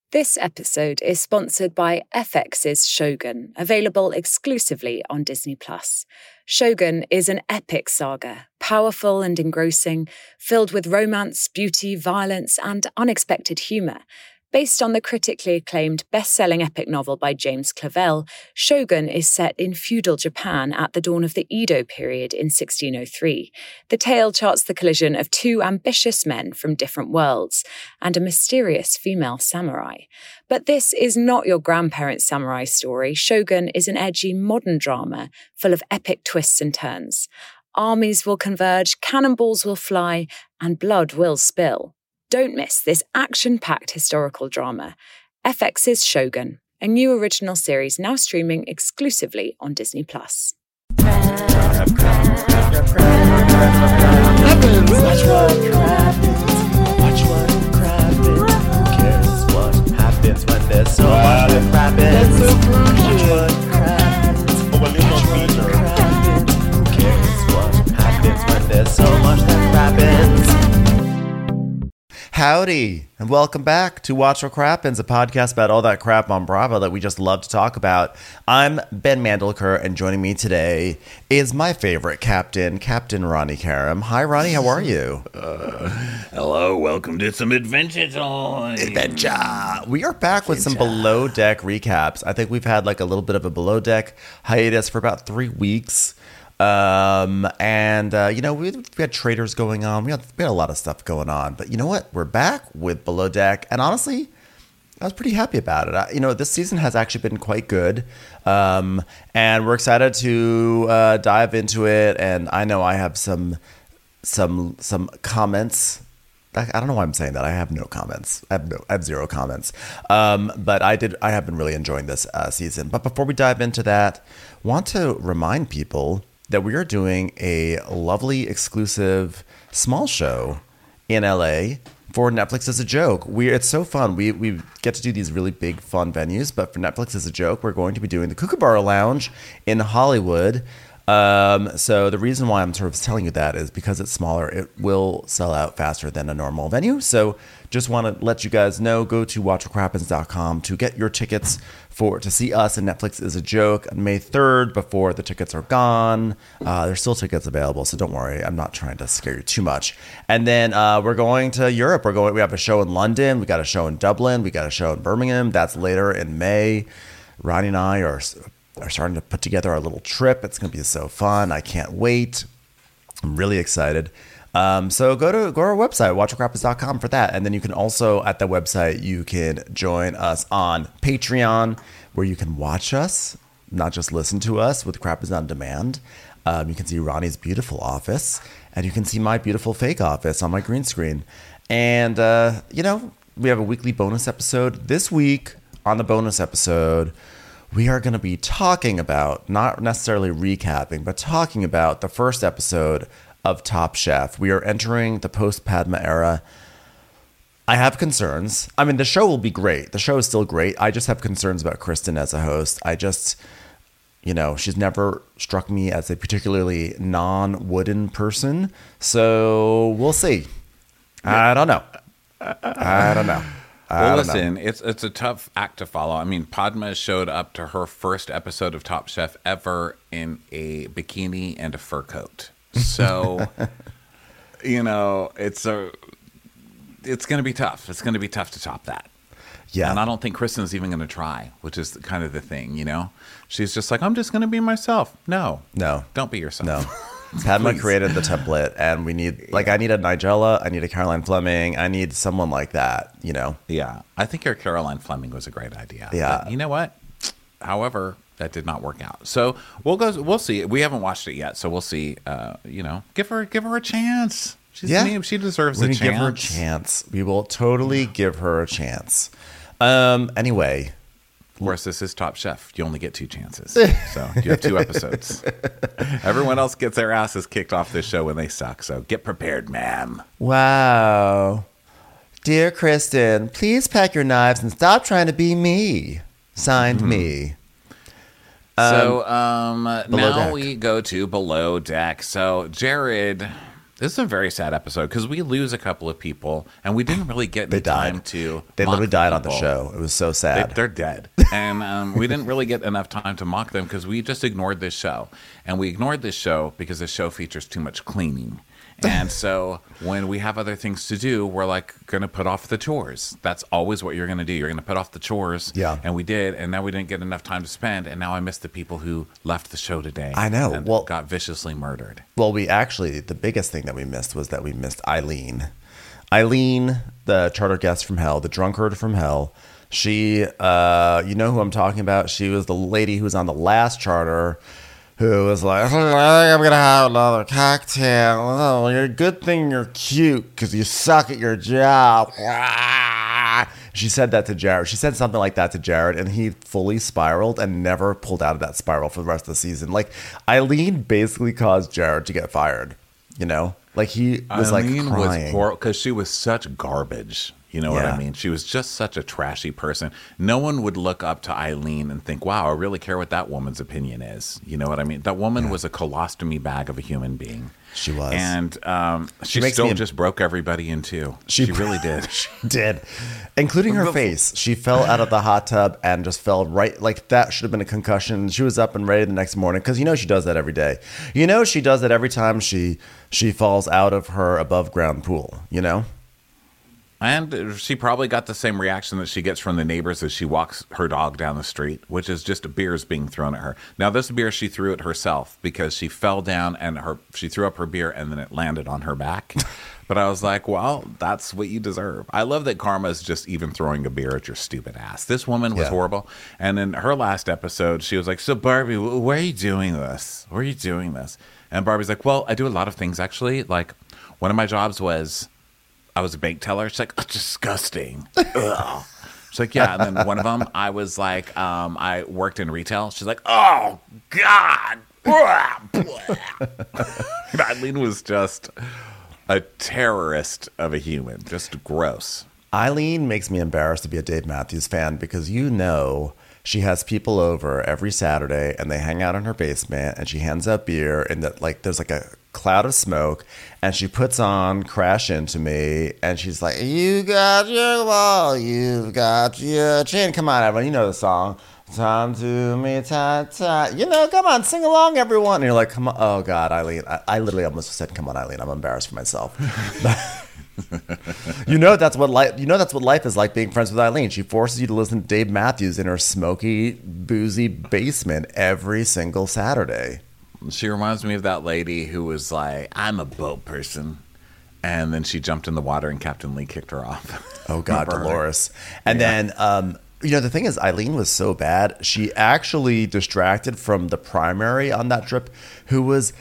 This episode is sponsored by FX's Shogun, available exclusively on Disney+. Shogun is an epic saga, powerful and engrossing, filled with romance, beauty, violence, and unexpected humour. Based on the critically acclaimed best-selling epic novel by James Clavell, Shogun is set in feudal Japan at the dawn of the Edo period in 1603. The tale charts the collision of two ambitious men from different worlds and a mysterious female samurai. But this is not your grandparents' samurai story. Shogun is an edgy modern drama full of epic twists and turns. Armies will converge, cannonballs will fly, and blood will spill. Don't miss this action-packed historical drama, FX's Shogun, a new original series now streaming exclusively on Disney+. Howdy, and welcome back to Watch What Crappens, a podcast about all that crap on Bravo that we just love to talk about. I'm Ben Mandelker, and joining me today is my favorite captain, Captain Ronnie Karam. Hi, Ronnie, how are you? Hello, welcome to some Adventure Time. Adventure! We are back with some Below Deck recaps. I think we've had like a little bit of a Below Deck hiatus for about 3 weeks. We had traders going on. We had a lot of stuff going on. But you know what? We're back with Below Deck. And honestly, I was pretty happy about it. This season has actually been quite good. And we're excited to dive into it. And I know I have some comments. I don't know why I'm saying that. I have no comments. I have zero comments. But I have been really enjoying this season. But before we dive into that, want to remind people that we are doing a lovely exclusive small show in LA for Netflix as a Joke. It's so fun. We get to do these really big fun venues, but for Netflix as a Joke, we're going to be doing the Kookaburra Lounge in Hollywood. So the reason why I'm sort of telling you that is because it's smaller, it will sell out faster than a normal venue. So just want to let you guys know, go to watchwhatcrappens.com to get your tickets to see us in Netflix is a Joke on May 3rd before the tickets are gone. There's still tickets available, so don't worry. I'm not trying to scare you too much. And then we're going to Europe. We have a show in London. We got a show in Dublin. We got a show in Birmingham. That's later in May. Ronnie and I are starting to put together our little trip. It's going to be so fun. I can't wait. I'm really excited. So go to our website, watchwhatcrappens.com for that. And then you can also, at the website, you can join us on Patreon, where you can watch us, not just listen to us with Crappens on Demand. You can see Ronnie's beautiful office, and you can see my beautiful fake office on my green screen. And, we have a weekly bonus episode. This week, on the bonus episode, we are going to be talking about, not necessarily recapping, but talking about the first episode of Top Chef. We are entering the post-Padma era. I have concerns. I mean, the show will be great. The show is still great. I just have concerns about Kristen as a host. She's never struck me as a particularly non-wooden person. So we'll see. I don't know. Well, listen, it's a tough act to follow. I mean, Padma showed up to her first episode of Top Chef ever in a bikini and a fur coat. So, it's going to be tough. It's going to be tough to top that. Yeah. And I don't think Kristen's even going to try, which is kind of the thing, She's just like, I'm just going to be myself. No. Don't be yourself. No. Padma created the template, and we need, I need a Nigella, I need a Caroline Fleming, I need someone like that, Yeah. I think your Caroline Fleming was a great idea. Yeah. But you know what? However, that did not work out. So we'll see. We haven't watched it yet, so we'll see. Give her a chance. She's the she deserves a chance. Give her a chance. We will totally give her a chance. Anyway. Whereas this is Top Chef, you only get 2 chances. So you have 2 episodes. Everyone else gets their asses kicked off this show when they suck. So get prepared, ma'am. Wow. Dear Kristen, please pack your knives and stop trying to be me. Signed, me. Now we go to Below Deck. So Jared This is a very sad episode because we lose a couple of people and we didn't really get any time to. They literally died on the show. It was so sad. They're dead. And we didn't really get enough time to mock them because we just ignored this show. And we ignored this show because this show features too much cleaning. And so when we have other things to do, we're like going to put off the chores. That's always what you're going to do. You're going to put off the chores. Yeah. And we did. And now we didn't get enough time to spend. And now I miss the people who left the show today. I know. And got viciously murdered. Well, the biggest thing that we missed was that we missed Eileen. Eileen, the charter guest from hell, the drunkard from hell. She, you know who I'm talking about? She was the lady who was on the last charter, who was like, I think I'm going to have another cocktail. Oh, you're a good thing you're cute because you suck at your job. She said that to Jared. She said something like that to Jared, and he fully spiraled and never pulled out of that spiral for the rest of the season. Like, Eileen basically caused Jared to get fired, you know? Like, he was Eileen like crying. was because she was such garbage. You know what I mean? She was just such a trashy person. No one would look up to Eileen and think, wow, I really care what that woman's opinion is. You know what I mean? That woman was a colostomy bag of a human being. She was. And she still just broke everybody in two. She really did. She did. Including her face. She fell out of the hot tub and just fell right, like that should have been a concussion. She was up and ready the next morning because you know she does that every day. You know she does that every time she falls out of her above ground pool, you know? And she probably got the same reaction that she gets from the neighbors as she walks her dog down the street, which is just beers being thrown at her. Now, this beer she threw at herself because she fell down and she threw up her beer and then it landed on her back. But I was like, well, that's what you deserve. I love that karma's just even throwing a beer at your stupid ass. This woman was horrible. And in her last episode, she was like, so Barbie, why are you doing this? Why are you doing this? And Barbie's like, well, I do a lot of things, actually. Like, one of my jobs was I was a bank teller. She's like, oh, disgusting. Ugh. She's like, yeah. And then one of them, I was like, I worked in retail. She's like, oh, God. Eileen was just a terrorist of a human. Just gross. Eileen makes me embarrassed to be a Dave Matthews fan because you know she has people over every Saturday and they hang out in her basement and she hands out beer and that like there's like a cloud of smoke and she puts on Crash Into Me and she's like, you got your wall, you've got your chin. Come on, everyone, you know the song. Time to me, time. You know, come on, sing along, everyone. And you're like, come on. Oh, God, Eileen. I literally almost said, come on, Eileen. I'm embarrassed for myself. You know that's what life is like being friends with Eileen. She forces you to listen to Dave Matthews in her smoky, boozy basement every single Saturday. She reminds me of that lady who was like, I'm a boat person. And then she jumped in the water and Captain Lee kicked her off. Oh, God, Dolores. And then, you know, the thing is, Eileen was so bad. She actually distracted from the primary on that trip, who was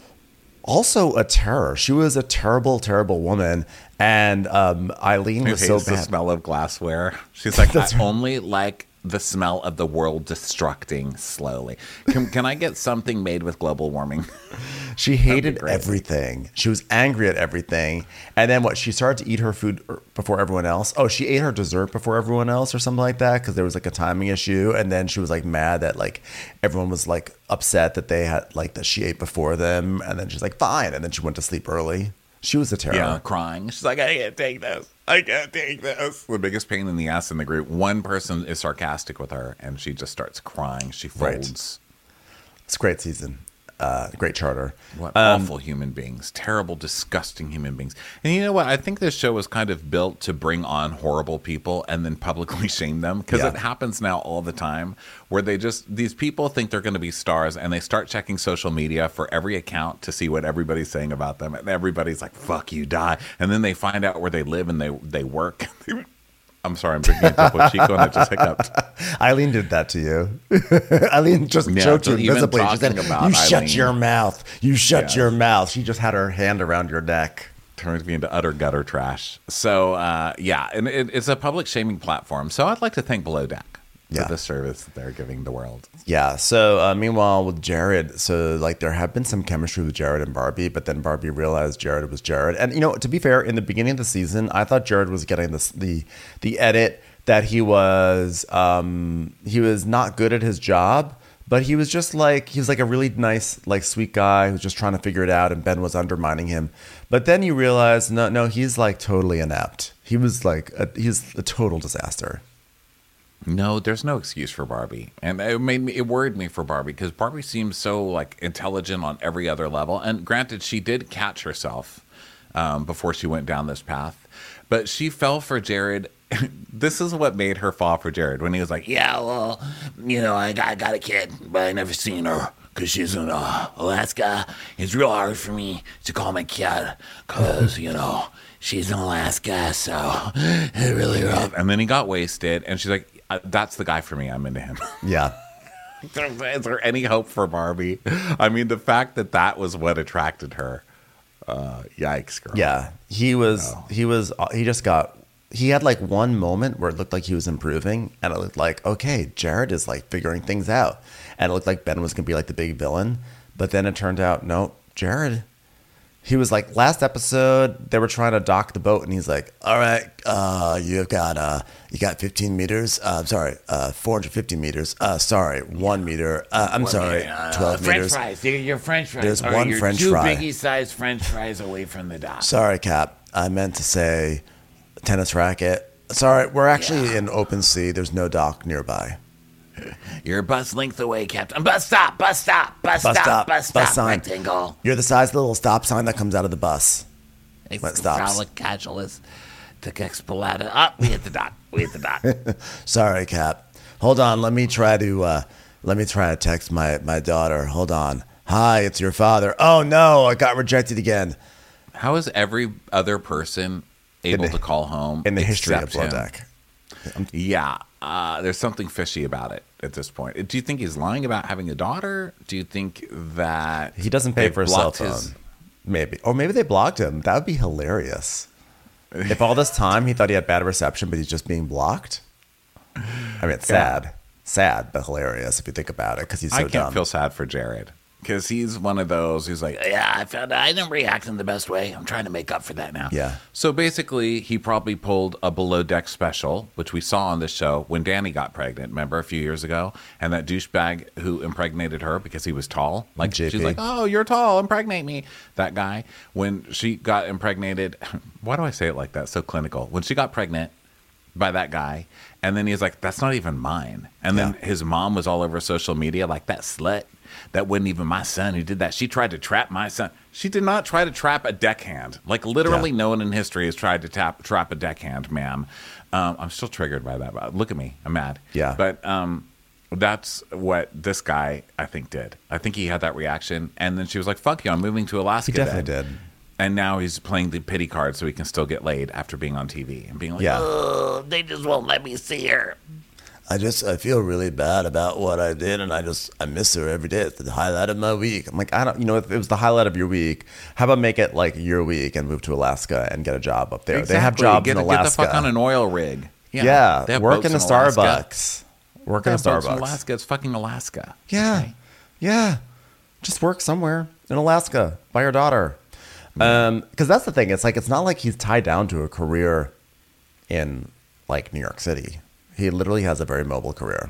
also a terror. She was a terrible, terrible woman. And Eileen was so bad. The smell of glassware. She's like, I only like the smell of the world destructing slowly. Can I get something made with global warming? She hated everything. She was angry at everything. And then she started to eat her food before everyone else. Oh, she ate her dessert before everyone else or something like that because there was like a timing issue. And then she was like mad that like everyone was like upset that they had like that she ate before them. And then she's like, fine. And then she went to sleep early. She was a terror. Yeah, crying. She's like, I can't take this. I can't take this. The biggest pain in the ass in the group. One person is sarcastic with her, and she just starts crying. She folds. Right. It's a great season. Great charter. What awful human beings. Terrible, disgusting human beings. And you know what? I think this show was kind of built to bring on horrible people and then publicly shame them. Because it happens now all the time where these people think they're going to be stars and they start checking social media for every account to see what everybody's saying about them. And everybody's like, fuck you, die. And then they find out where they live and they work. I'm sorry, I'm drinking a Topo Chico and I just hiccuped. Eileen did that to you. Eileen just choked you invisibly. She said, you shut your mouth. You shut your mouth. She just had her hand around your neck. Turns me into utter gutter trash. So, and it's a public shaming platform. So I'd like to thank Below Deck for the service that they're giving the world. Yeah. So meanwhile with Jared, so like there have been some chemistry with Jared and Barbie, but then Barbie realized Jared was Jared. And you know, to be fair, in the beginning of the season, I thought Jared was getting the edit that he was not good at his job, But he was just like, he was like a really nice, like sweet guy who was just trying to figure it out, and Ben was undermining him. But then you realize, no, he's like totally inept. He was like, he's a total disaster. No, there's no excuse for Barbie. And it worried me for Barbie because Barbie seems so like intelligent on every other level. And granted, she did catch herself before she went down this path. But she fell for Jared. This is what made her fall for Jared when he was like, yeah, well, I got a kid, but I never seen her because she's in Alaska. It's real hard for me to call my kid because, she's in Alaska, so it's really rough. And then he got wasted, and she's like, that's the guy for me. I'm into him. Yeah. Is there any hope for Barbie? I mean, the fact that was what attracted her. Yikes, girl. Yeah. He had like one moment where it looked like he was improving, and it looked like, okay, Jared is like figuring things out. And it looked like Ben was going to be like the big villain. But then it turned out, no, Jared. He was like, last episode, they were trying to dock the boat, and he's like, all right, you got 15 meters. 450 meters. 1 meter. I'm sorry, 12 French meters. Fries. Your French fries. There's one French fry. Two biggie-sized French fries away from the dock. Sorry, Cap. I meant to say tennis racket. Sorry, we're actually in open sea. There's no dock nearby. You're a bus length away, Captain. Bus stop. Sign. Rectangle. You're the size of the little stop sign that comes out of the bus. When it stops. Casualist. Expelata. Up. We hit the dock. Sorry, Cap. Hold on. Let me try to text my daughter. Hold on. Hi, it's your father. Oh no, I got rejected again. How is every other person able to call home in the history of Below Deck? Yeah. There's something fishy about it at this point. Do you think he's lying about having a daughter? Do you think that he doesn't pay for a cell phone? Maybe. Or maybe they blocked him. That would be hilarious. If all this time he thought he had bad reception, but he's just being blocked. I mean, it's sad. Sad, but hilarious if you think about it, because he's so dumb. I can't feel sad for Jared. Because he's one of those who's like, yeah, I found out I didn't react in the best way. I'm trying to make up for that now. Yeah. So basically, he probably pulled a Below Deck special, which we saw on this show when Danny got pregnant, remember, a few years ago? And that douchebag who impregnated her because he was tall. Like, JP. She's like, oh, you're tall, impregnate me. That guy, when she got impregnated, why do I say it like that? So clinical. When she got pregnant by that guy, and then he's like, that's not even mine. And then his mom was all over social media like, that slut. That wasn't even my son who did that. She tried to trap my son. She did not try to trap a deckhand. Like, literally no one in history has tried to trap a deckhand, ma'am. I'm still triggered by that. Look at me. I'm mad. Yeah. But that's what this guy, I think, did. I think he had that reaction. And then she was like, fuck you, I'm moving to Alaska. He definitely did. And now he's playing the pity card so he can still get laid after being on TV. And being like, oh, they just won't let me see her. I feel really bad about what I did, and I miss her every day. It's the highlight of my week. I'm like, if it was the highlight of your week, how about make it like your week and move to Alaska and get a job up there? Exactly. They have jobs in Alaska. Get the fuck on an oil rig. Yeah, work in a Starbucks. Work in a Starbucks. In Alaska. It's fucking Alaska. Yeah. Okay? Yeah. Just work somewhere in Alaska by your daughter. Because that's the thing. It's like, it's not like he's tied down to a career in like New York City. He literally has a very mobile career.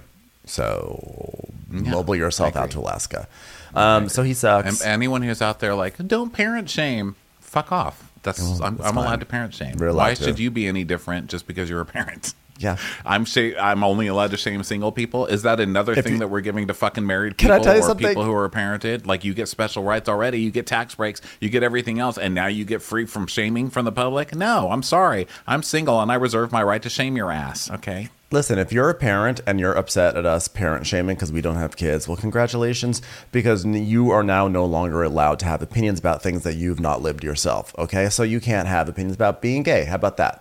So mobile yourself out to Alaska. So he sucks. And anyone who's out there like, don't parent shame, fuck off. I'm allowed to parent shame. Why should you be any different just because you're a parent? Yeah. I'm only allowed to shame single people. Is that another thing that we're giving to fucking married people? Can I tell you or something? People who are parented? Like, you get special rights already. You get tax breaks. You get everything else. And now you get free from shaming from the public? No, I'm sorry. I'm single and I reserve my right to shame your ass. Okay? Listen, if you're a parent and you're upset at us parent shaming because we don't have kids, well, congratulations, because you are now no longer allowed to have opinions about things that you've not lived yourself. Okay? So you can't have opinions about being gay. How about that?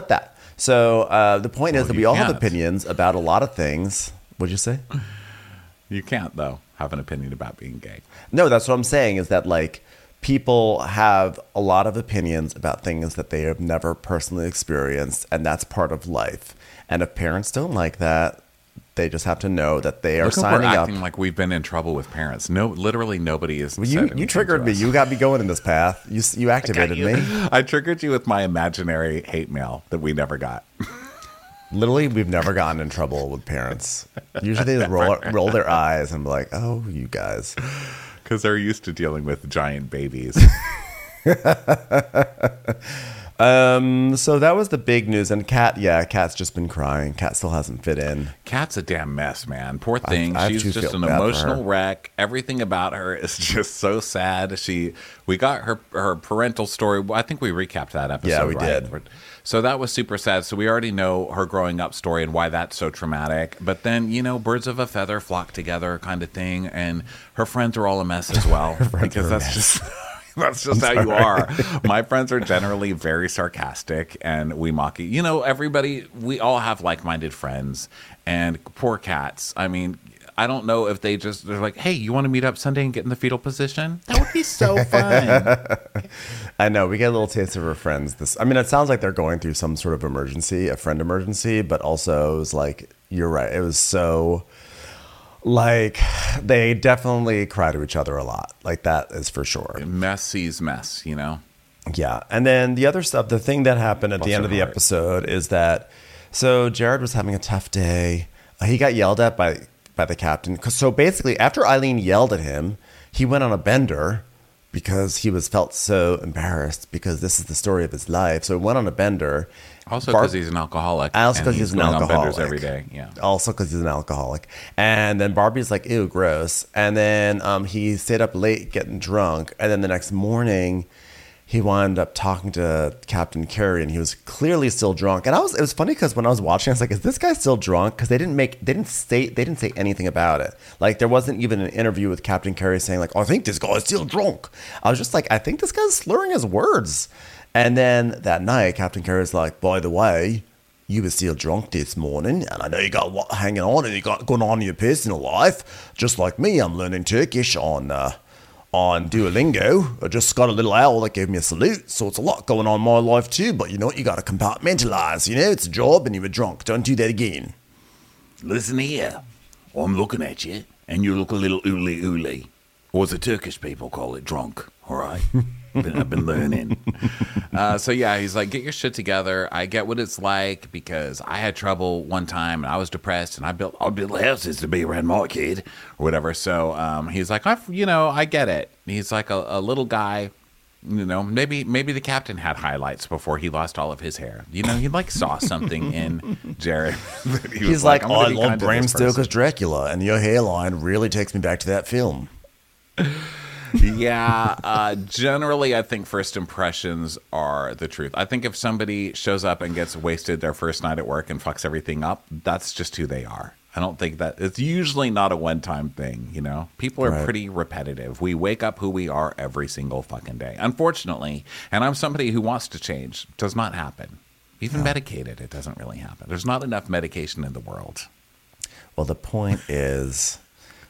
So the point is that we all have opinions about a lot of things. What'd you say? You can't, though, have an opinion about being gay. No, that's what I'm saying is that, like, people have a lot of opinions about things that they have never personally experienced, and that's part of life. And if parents don't like that, they just have to know that they are signing up. We're acting like we've been in trouble with parents. No, literally nobody is. You triggered me. You got me going in this path. You activated me. I triggered you with my imaginary hate mail that we never got. Literally, we've never gotten in trouble with parents. Usually they roll their eyes and be like, oh, you guys. Because they're used to dealing with giant babies. So that was the big news. And Kat's just been crying. Kat still hasn't fit in. Kat's a damn mess, man. Poor thing. She's just an emotional wreck. Everything about her is just so sad. We got her parental story. I think we recapped that episode. Yeah, we did. So that was super sad. So we already know her growing up story and why that's so traumatic. But then, birds of a feather flock together kind of thing. And her friends are all a mess as well. Because that's just... That's just how you are. My friends are generally very sarcastic and we mock you. Everybody, we all have like-minded friends. And poor cats. I mean, I don't know if they're like, hey, you want to meet up Sunday and get in the fetal position? That would be so fun. I know. We get a little taste of our friends. It sounds like they're going through some sort of emergency, a friend emergency, but also it was like, you're right. It was so... Like, they definitely cry to each other a lot. Like, that is for sure. Mess sees mess, Yeah. And then the other stuff, the thing that happened at the end of the episode is that, so Jared was having a tough day. He got yelled at by the captain. So basically, after Eileen yelled at him, he went on a bender because he felt so embarrassed because this is the story of his life. So he went on a bender. Also because he's an alcoholic. Also because he's an alcoholic. Every day. Yeah. Also because he's an alcoholic. And then Barbie's like, ew, gross. And then he stayed up late getting drunk. And then the next morning, he wound up talking to Captain Carey, and he was clearly still drunk. And it was funny because when I was watching, I was like, is this guy still drunk? Because they didn't say anything about it. Like, there wasn't even an interview with Captain Carey saying like, I think this guy's still drunk. I was just like, I think this guy's slurring his words. And then that night, Captain Carey's like, by the way, you were still drunk this morning, and I know you got what hanging on, and you got going on in your personal life. Just like me, I'm learning Turkish on Duolingo. I just got a little owl that gave me a salute, so it's a lot going on in my life too. But you know what? You got to compartmentalize. It's a job, and you were drunk. Don't do that again. Listen here. I'm looking at you, and you look a little ooly. Or as the Turkish people call it, drunk. All right. I've been learning. So yeah, he's like, get your shit together. I get what it's like because I had trouble one time and I was depressed and I built houses to be around my kid or whatever. So he's like, I get it. He's like a little guy. Maybe the captain had highlights before he lost all of his hair. He like saw something in Jared. He's like, I love Bram Stoker's Dracula, and your hairline really takes me back to that film. Yeah, generally I think first impressions are the truth. I think if somebody shows up and gets wasted their first night at work and fucks everything up, that's just who they are. I don't think that it's usually not a one-time thing, People are pretty repetitive. We wake up who we are every single fucking day. Unfortunately, and I'm somebody who wants to change, does not happen. Even medicated, it doesn't really happen. There's not enough medication in the world. Well, the point is...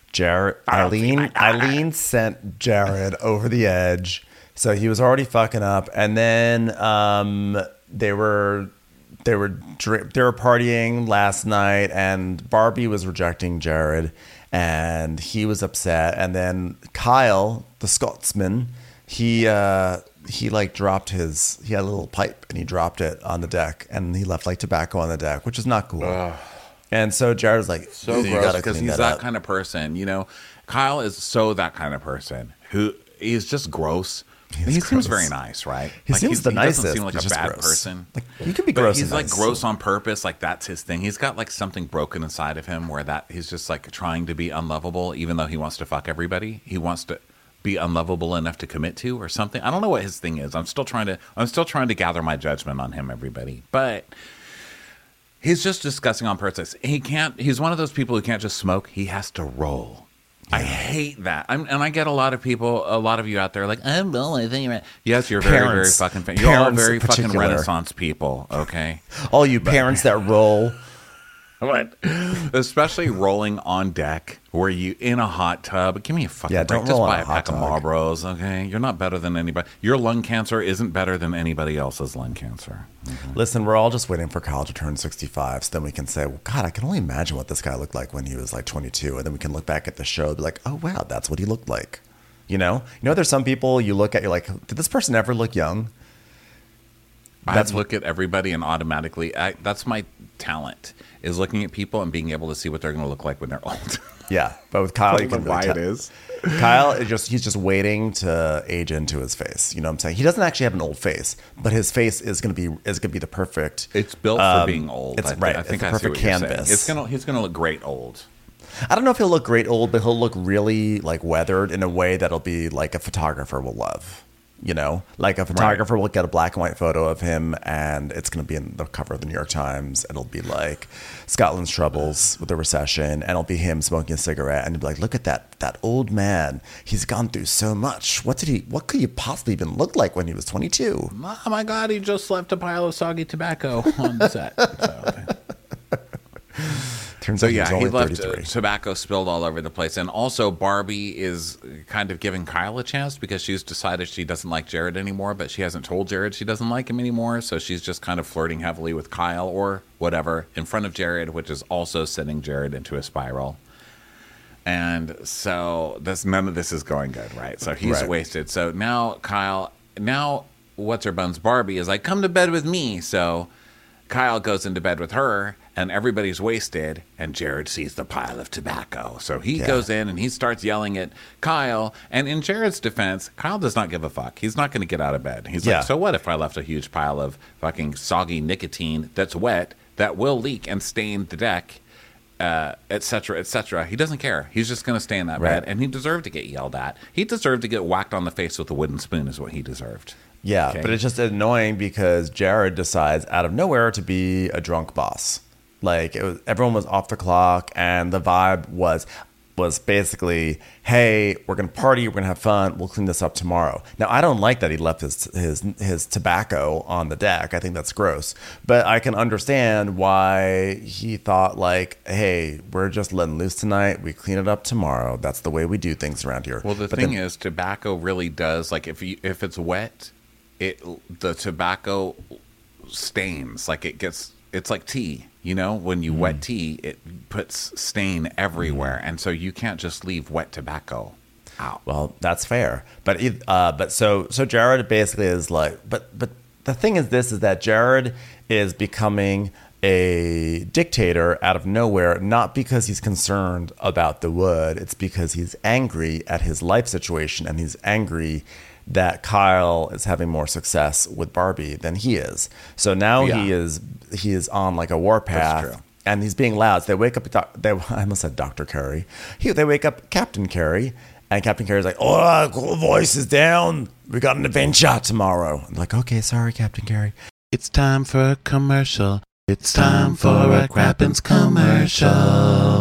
Eileen sent Jared over the edge, so he was already fucking up. And then they were partying last night, and Barbie was rejecting Jared, and he was upset. And then Kyle, the Scotsman, he dropped he had a little pipe and he dropped it on the deck, and he left like tobacco on the deck, which is not cool. And so Jared was like, so gross because he's that kind of person. Kyle is that kind of person who is just gross. He seems very nice, right? He seems the nicest. He doesn't seem like a bad person. Like, you can be gross. He's like gross on purpose. Like that's his thing. He's got like something broken inside of him where he's just like trying to be unlovable, even though he wants to fuck everybody. He wants to be unlovable enough to commit to or something. I don't know what his thing is. I'm still trying to gather my judgment on him, everybody. But he's just disgusting on purpose. He's one of those people who can't just smoke. He has to roll. Yeah. I hate that. And I get a lot of you out there like, I'm rolling. Yes, you're very, very fucking You're all very fucking Renaissance people, okay? All you parents that roll. What? Especially rolling on deck where you in a hot tub. Give me a fucking break. Just buy a pack of Marlboros, okay? You're not better than anybody. Your lung cancer isn't better than anybody else's lung cancer. Mm-hmm. Listen, we're all just waiting for Kyle to turn 65 so then we can say, well, God, I can only imagine what this guy looked like when he was like 22. And then we can look back at the show and be like, oh, wow, that's what he looked like. There's some people you look at, you're like, did this person ever look young? I look at everybody and automatically, that's my talent, is looking at people and being able to see what they're going to look like when they're old. Yeah, but with Kyle, you can why it is. Kyle he's just waiting to age into his face. You know what I'm saying? He doesn't actually have an old face, but his face is going to be the perfect. It's built for being old. It's right. I think it's the perfect canvas. He's going to look great old. I don't know if he'll look great old, but he'll look really like weathered in a way that'll be like a photographer will love. You know, like a photographer will get a black and white photo of him and it's going to be in the cover of the New York Times. It'll be like Scotland's troubles with the recession, and it'll be him smoking a cigarette, and you'll be like, look at that old man. He's gone through so much. What could he possibly even look like when he was 22? Oh my God, he just left a pile of soggy tobacco on the set. Turns out he left 33. Tobacco spilled all over the place. And also Barbie is kind of giving Kyle a chance because she's decided she doesn't like Jared anymore, but she hasn't told Jared she doesn't like him anymore. So she's just kind of flirting heavily with Kyle or whatever in front of Jared, which is also sending Jared into a spiral. And so none of this is going good, right? So he's wasted. So now what's-her-buns Barbie is like, come to bed with me. So Kyle goes into bed with her, and everybody's wasted, and Jared sees the pile of tobacco. So he goes in, and he starts yelling at Kyle. And in Jared's defense, Kyle does not give a fuck. He's not going to get out of bed. He's like, so what if I left a huge pile of fucking soggy nicotine that's wet, that will leak and stain the deck, et cetera, et cetera. He doesn't care. He's just going to stay in that bed, and he deserved to get yelled at. He deserved to get whacked on the face with a wooden spoon is what he deserved. Yeah, but it's just annoying because Jared decides out of nowhere to be a drunk boss. Like everyone was off the clock, and the vibe was basically, hey, we're gonna party, we're gonna have fun, we'll clean this up tomorrow. Now I don't like that he left his tobacco on the deck. I think that's gross. But I can understand why he thought like, hey, we're just letting loose tonight. We clean it up tomorrow. That's the way we do things around here. Well, the thing is, tobacco really does, like if it's wet, the tobacco stains. Like it's like tea. You know, when you wet tea, it puts stain everywhere, and so you can't just leave wet tobacco out. Well, that's fair, but so Jared basically is like, but the thing is that Jared is becoming a dictator out of nowhere, not because he's concerned about the wood. It's because he's angry at his life situation, and he's angry that Kyle is having more success with Barbie than he is. So now he is on like a warpath, and he's being loud. So they wake up. I almost said Dr. Carey. They wake up Captain Carey, and Captain Carey's like, "Oh, voice is down. We got an adventure tomorrow." I'm like, "Okay, sorry, Captain Carey." It's time for a commercial. It's time for a Crappens commercial.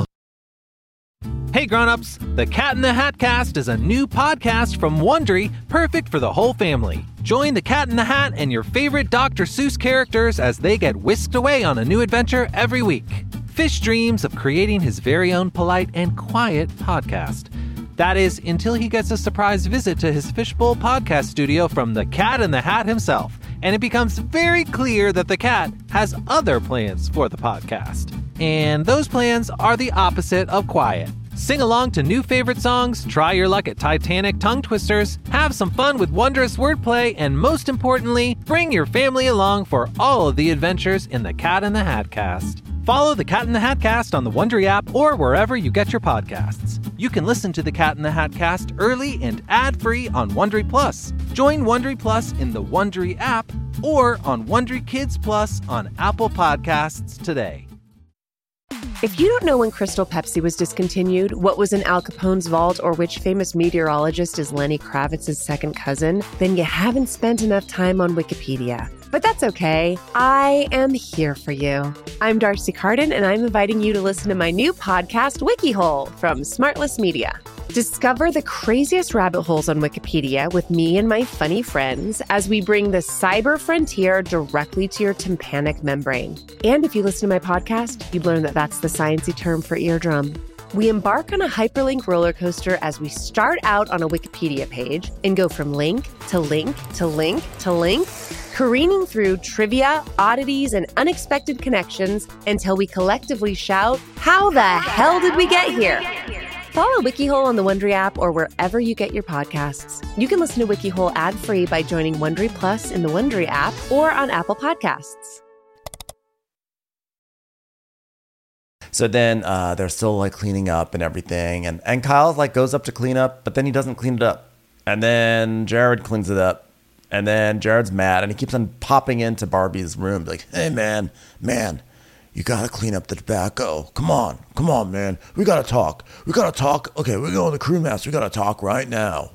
Hey grown-ups, the Cat in the Hat Cast is a new podcast from Wondery, perfect for the whole family. Join the Cat in the Hat and your favorite Dr. Seuss characters as they get whisked away on a new adventure every week. Fish dreams of creating his very own polite and quiet podcast. That is, until he gets a surprise visit to his Fishbowl podcast studio from the Cat in the Hat himself, and it becomes very clear that the cat has other plans for the podcast. And those plans are the opposite of quiet. Sing along to new favorite songs, try your luck at Titanic tongue twisters, have some fun with wondrous wordplay, and most importantly, bring your family along for all of the adventures in the Cat in the Hat Cast. Follow the Cat in the Hat Cast on the Wondery app or wherever you get your podcasts. You can listen to the Cat in the Hat Cast early and ad-free on Wondery Plus. Join Wondery Plus in the Wondery app or on Wondery Kids Plus on Apple Podcasts today. If you don't know when Crystal Pepsi was discontinued, what was in Al Capone's vault, or which famous meteorologist is Lenny Kravitz's second cousin, then you haven't spent enough time on Wikipedia. But that's okay. I am here for you. I'm Darcy Carden, and I'm inviting you to listen to my new podcast, WikiHole, from Smartless Media. Discover the craziest rabbit holes on Wikipedia with me and my funny friends as we bring the cyber frontier directly to your tympanic membrane. And if you listen to my podcast, you'd learn that that's the sciencey term for eardrum. We embark on a hyperlink roller coaster as we start out on a Wikipedia page and go from link to link to link to link, careening through trivia, oddities, and unexpected connections until we collectively shout, "How the hell did we get here?" Follow WikiHole on the Wondery app or wherever you get your podcasts. You can listen to WikiHole ad-free by joining Wondery Plus in the Wondery app or on Apple Podcasts. So then they're still like cleaning up and everything. And Kyle like goes up to clean up, but then he doesn't clean it up. And then Jared cleans it up. And then Jared's mad and he keeps on popping into Barbie's room. Like, hey, man, you got to clean up the tobacco. Come on, man. We got to talk. Okay, we're going to the crewmaster. We got to talk right now.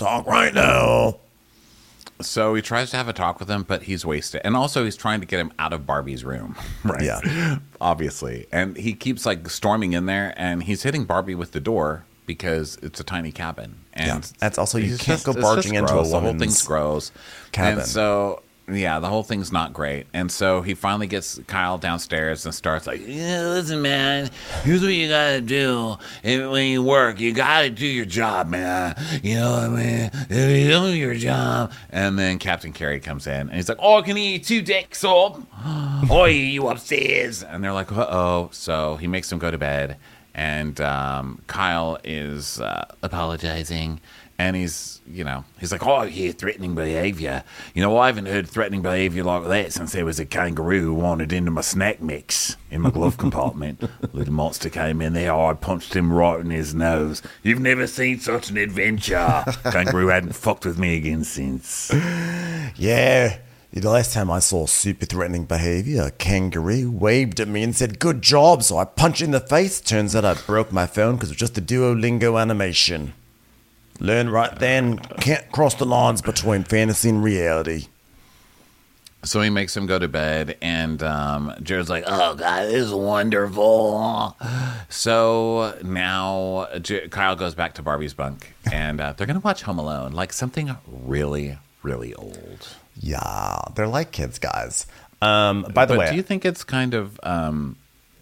So he tries to have a talk with him, but he's wasted. And also he's trying to get him out of Barbie's room. Right. Yeah. Obviously. And he keeps like storming in there and he's hitting Barbie with the door because it's a tiny cabin. And that's also, you can't go barging into a woman's The whole thing's gross. Cabin. And so, yeah, the whole thing's not great. And so he finally gets Kyle downstairs and starts like, yeah, listen, man, here's what you gotta do. When you work, you gotta do your job, man. You know what I mean? If you do your job. And then Captain Carey comes in and he's like, oh, can you eat 2 dicks up? Oh, you upstairs. And they're like, uh-oh. So he makes them go to bed. And Kyle is apologizing. And he's like, oh, yeah, threatening behavior. You know, I haven't heard threatening behavior like that since there was a kangaroo who wandered into my snack mix in my glove compartment. Little monster came in there. I punched him right in his nose. You've never seen such an adventure. Kangaroo hadn't fucked with me again since. Yeah. The last time I saw super threatening behavior, a kangaroo waved at me and said, good job. So I punched in the face. Turns out I broke my phone because it was just a Duolingo animation. Learn right then, can't cross the lines between fantasy and reality. So he makes him go to bed, and Jared's like, oh, God, this is wonderful. So now Kyle goes back to Barbie's bunk, and they're going to watch Home Alone, like something really, really old. Yeah, they're like kids, guys. By the way, do you think it's kind of a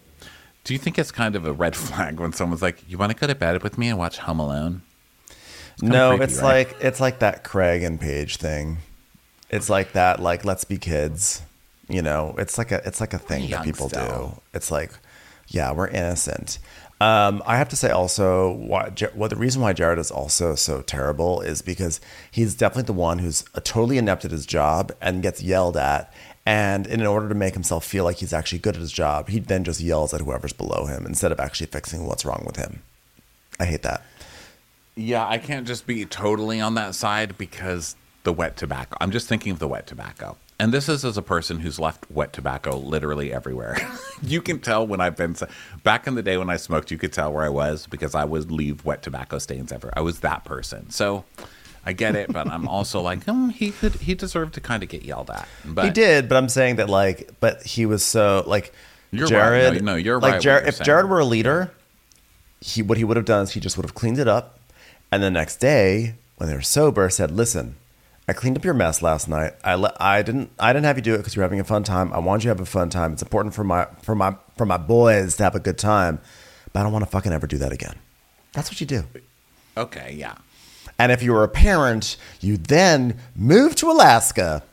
red flag when someone's like, you want to go to bed with me and watch Home Alone? No, creepy, right? it's like that Craig and Paige thing. It's like that, like, let's be kids. You know, it's like a thing that people do. It's like, yeah, we're innocent. I have to say also, the reason why Jared is also so terrible is because he's definitely the one who's totally inept at his job and gets yelled at. And in order to make himself feel like he's actually good at his job, he then just yells at whoever's below him instead of actually fixing what's wrong with him. I hate that. Yeah, I can't just be totally on that side because the wet tobacco. I'm just thinking of the wet tobacco. And this is as a person who's left wet tobacco literally everywhere. You can tell when I've been... Back in the day when I smoked, you could tell where I was because I would leave wet tobacco stains everywhere. I was that person. So I get it, but I'm also like, he deserved to kind of get yelled at. But he did, but I'm saying that, like, but he was so, like, you're Jared... Right. No, you're like, right. Jared, if Jared were a leader, what he would have done is he just would have cleaned it up. And the next day, when they were sober, said, listen, I cleaned up your mess last night. I didn't have you do it because you're having a fun time. I want you to have a fun time. It's important for my boys to have a good time. But I don't want to fucking ever do that again. That's what you do. Okay, yeah. And if you were a parent, you then move to Alaska.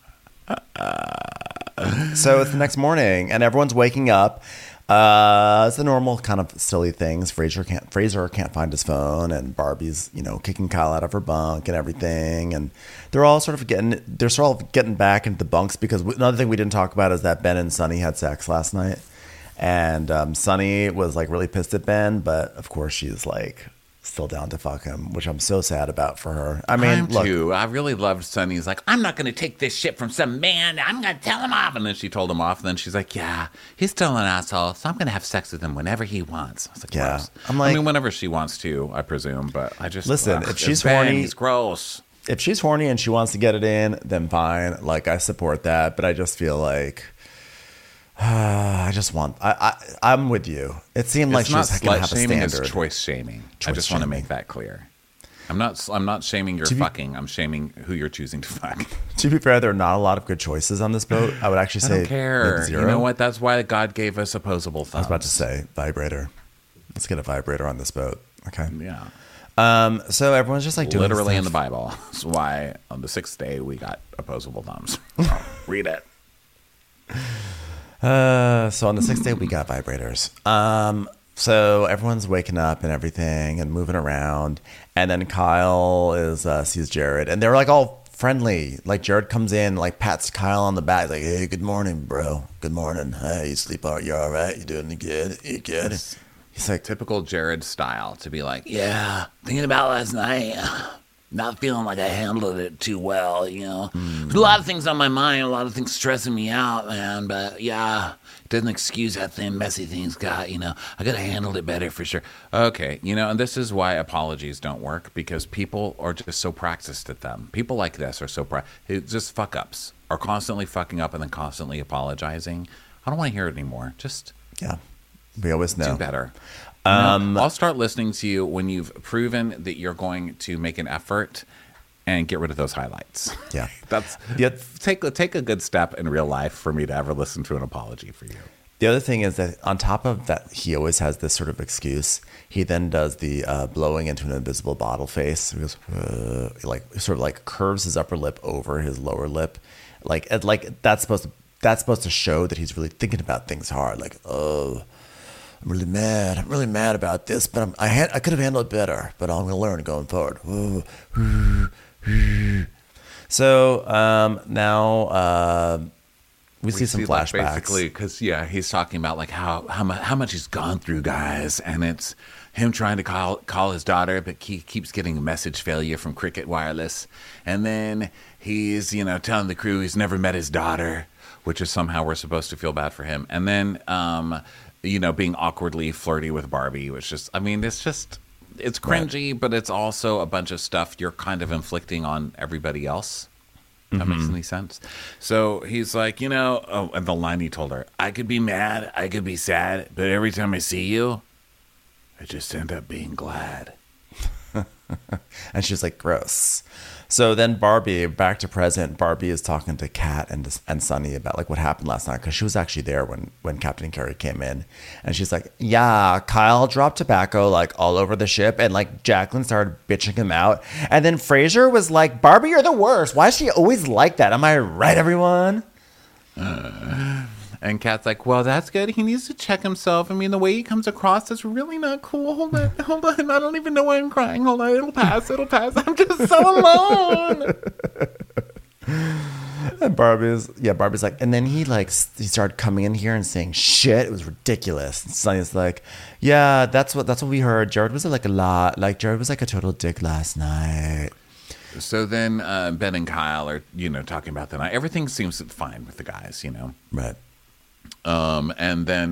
So it's the next morning, and everyone's waking up. It's the normal kind of silly things. Fraser can't find his phone, and Barbie's, kicking Kyle out of her bunk and everything. And they're all sort of getting back into the bunks because another thing we didn't talk about is that Ben and Sunny had sex last night. And Sunny was like really pissed at Ben, but of course she's like still down to fuck him, which I'm so sad about for her. I mean, look, too. I really loved Sunny's like, I'm not going to take this shit from some man. I'm going to tell him off. And then she told him off. And then she's like, yeah, he's still an asshole. So I'm going to have sex with him whenever he wants. I was like, yeah. Gross. I'm like, whenever she wants to, I presume. But I just listen. If she's horny, he's gross. If she's horny and she wants to get it in, then fine. Like, I support that. But I just feel like. I'm with you. It seemed like she was going to have a standard. It's choice shaming. I just want to make that clear. I'm not shaming your fucking. I'm shaming who you're choosing to fuck. To be fair, there are not a lot of good choices on this boat. I would actually say I don't care. zero. You know what? That's why God gave us opposable thumbs. I was about to say vibrator. Let's get a vibrator on this boat. Okay. Yeah. So everyone's just like doing literally stuff. in the Bible. That's why on the 6th day we got opposable thumbs. So, read it. So on the 6th day we got vibrators. So everyone's waking up and everything and moving around. And then Kyle sees Jared. And they're like all friendly. Like Jared comes in, like pats Kyle on the back. He's like, hey, good morning, bro. Good morning. Hey, you sleep all right? You all right? You doing good? You good? He's like typical Jared style to be like, yeah, thinking about last night. Not feeling like I handled it too well, you know. There's a lot of things on my mind, a lot of things stressing me out, man. But yeah, it doesn't excuse how messy things got, you know. I could have handled it better for sure. Okay, you know, and this is why apologies don't work, because people are just so practiced at them. People like this are so just fuck ups, are constantly fucking up and then constantly apologizing. I don't want to hear it anymore. Just we always know do better. I'll start listening to you when you've proven that you're going to make an effort and get rid of those highlights. Yeah. Take a good step in real life for me to ever listen to an apology for you. The other thing is that on top of that, he always has this sort of excuse. He then does the blowing into an invisible bottle face. He goes, like sort of like curves his upper lip over his lower lip. Like that's supposed to show that he's really thinking about things hard. Like, oh, I'm really mad. I'm really mad about this, but I could have handled it better, but I'm going to learn going forward. So now we see some flashbacks. Like basically, because, he's talking about like how much he's gone through, guys, and it's him trying to call his daughter, but he keeps getting a message failure from Cricket Wireless. And then he's, telling the crew he's never met his daughter, which is somehow we're supposed to feel bad for him. And then being awkwardly flirty with Barbie, which just, it's cringy, right. But it's also a bunch of stuff you're kind of inflicting on everybody else. That makes any sense. So he's like, and the line he told her, I could be mad, I could be sad, but every time I see you, I just end up being glad. And she's like, gross. So then Barbie, back to present, Barbie is talking to Kat and Sunny about like what happened last night, because she was actually there when Captain Carey came in. And she's like, yeah, Kyle dropped tobacco like all over the ship, and like Jacqueline started bitching him out. And then Frasier was like, Barbie, you're the worst. Why is she always like that? Am I right, everyone? And Kat's like, well, that's good. He needs to check himself. The way he comes across is really not cool. Hold on. I don't even know why I'm crying. Hold on. It'll pass. I'm just so alone. And Barbie's like, and then he started coming in here and saying shit. It was ridiculous. And Sonny's like, yeah, that's what we heard. Jared was like a lot. Like Jared was like a total dick last night. So then Ben and Kyle are, talking about the night. Everything seems fine with the guys, Right. And then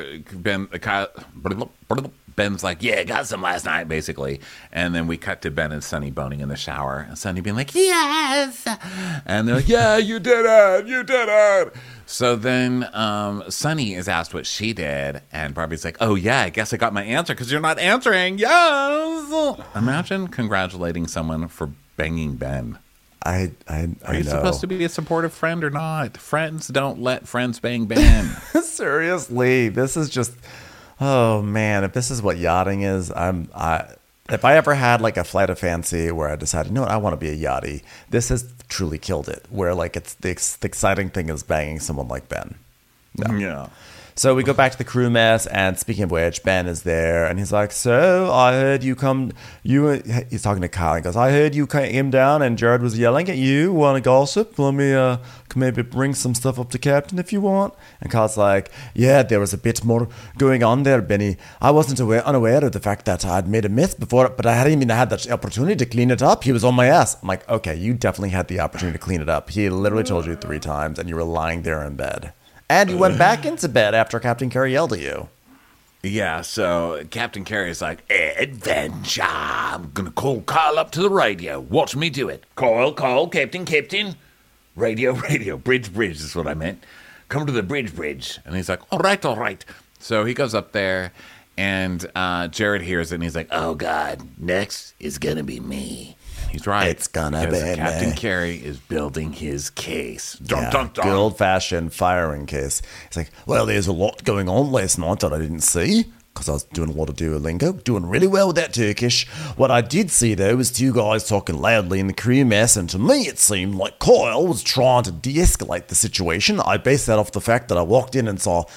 Ben's like, yeah, got some last night, basically. And then we cut to Ben and Sunny boning in the shower, and Sunny being like, yes. And they're like, yeah, you did it. So then Sunny is asked what she did, and Barbie's like, oh yeah, I guess I got my answer because you're not answering. Yes. Imagine congratulating someone for banging Ben. I Are you supposed to be a supportive friend or not? Friends don't let friends bang Ben. Seriously, this is just, oh man, if this is what yachting is, if I ever had like a flight of fancy where I decided, you know what, I want to be a yachty, this has truly killed it. Where like it's the exciting thing is banging someone like Ben. No. Yeah. So we go back to the crew mess, and speaking of which, Ben is there, and he's like, so I heard he's talking to Kyle, and he goes, I heard you came down and Jared was yelling at you. Want to gossip? Let me maybe bring some stuff up to Captain if you want. And Kyle's like, yeah, there was a bit more going on there, Benny. I wasn't unaware of the fact that I'd made a mess before, but I hadn't even had the opportunity to clean it up. He was on my ass. I'm like, okay, you definitely had the opportunity to clean it up. He literally told you 3 times, and you were lying there in bed. And you went back into bed after Captain Carey yelled at you. Yeah, so Captain Carey's like, adventure. I'm going to call Kyle up to the radio. Watch me do it. Call, Captain. Radio. Bridge is what I meant. Come to the bridge. And he's like, all right. So he goes up there, and Jared hears it, and he's like, oh, God, next is going to be me. He's right. It's gonna be Captain Carey is building his case. Good old-fashioned firing case. It's like, well, there's a lot going on last night that I didn't see because I was doing a lot of Duolingo, doing really well with that Turkish. What I did see, though, was 2 guys talking loudly in the crew mess, and to me it seemed like Kyle was trying to de-escalate the situation. I based that off the fact that I walked in and saw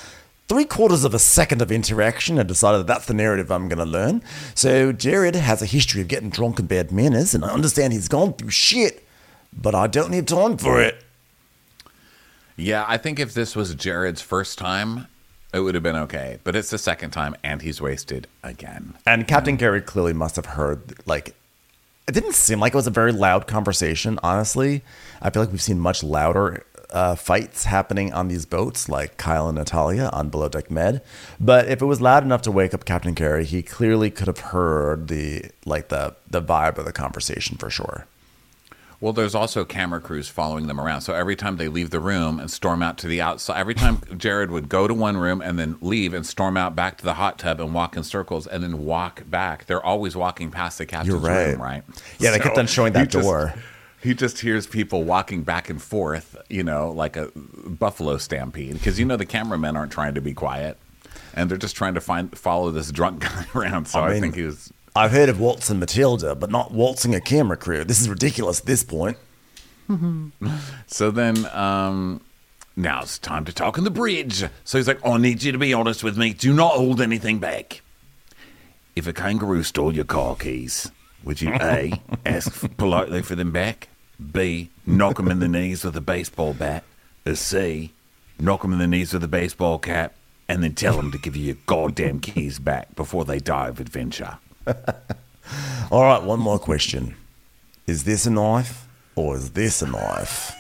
3/4 of a second of interaction and decided that that's the narrative I'm going to learn. So Jared has a history of getting drunk and bad manners, and I understand he's gone through shit, but I don't need time for it. Yeah, I think if this was Jared's first time, it would have been okay. But it's the second time, and he's wasted again. And Captain Kerry clearly must have heard, like, it didn't seem like it was a very loud conversation, honestly. I feel like we've seen much louder fights happening on these boats, like Kyle and Natalia on Below Deck Med. But if it was loud enough to wake up Captain Kerry, he clearly could have heard the vibe of the conversation for sure. Well, there's also camera crews following them around. So every time they leave the room and storm out to the outside, every time Jared would go to one room and then leave and storm out back to the hot tub and walk in circles and then walk back, they're always walking past the captain's room, right? Yeah, they kept on showing that door. He just hears people walking back and forth, like a buffalo stampede. Because, the cameramen aren't trying to be quiet. And they're just trying to follow this drunk guy around. So I think he was... I've heard of waltzing Matilda, but not waltzing a camera crew. This is ridiculous at this point. So then, now it's time to talk on the bridge. So he's like, I need you to be honest with me. Do not hold anything back. If a kangaroo stole your car keys, would you A, ask politely for them back? B, knock him in the knees with a baseball bat? Or C, knock him in the knees with a baseball cap and then tell him to give you your goddamn keys back before they die of adventure? All right, one more question. Is this a knife or is this a knife?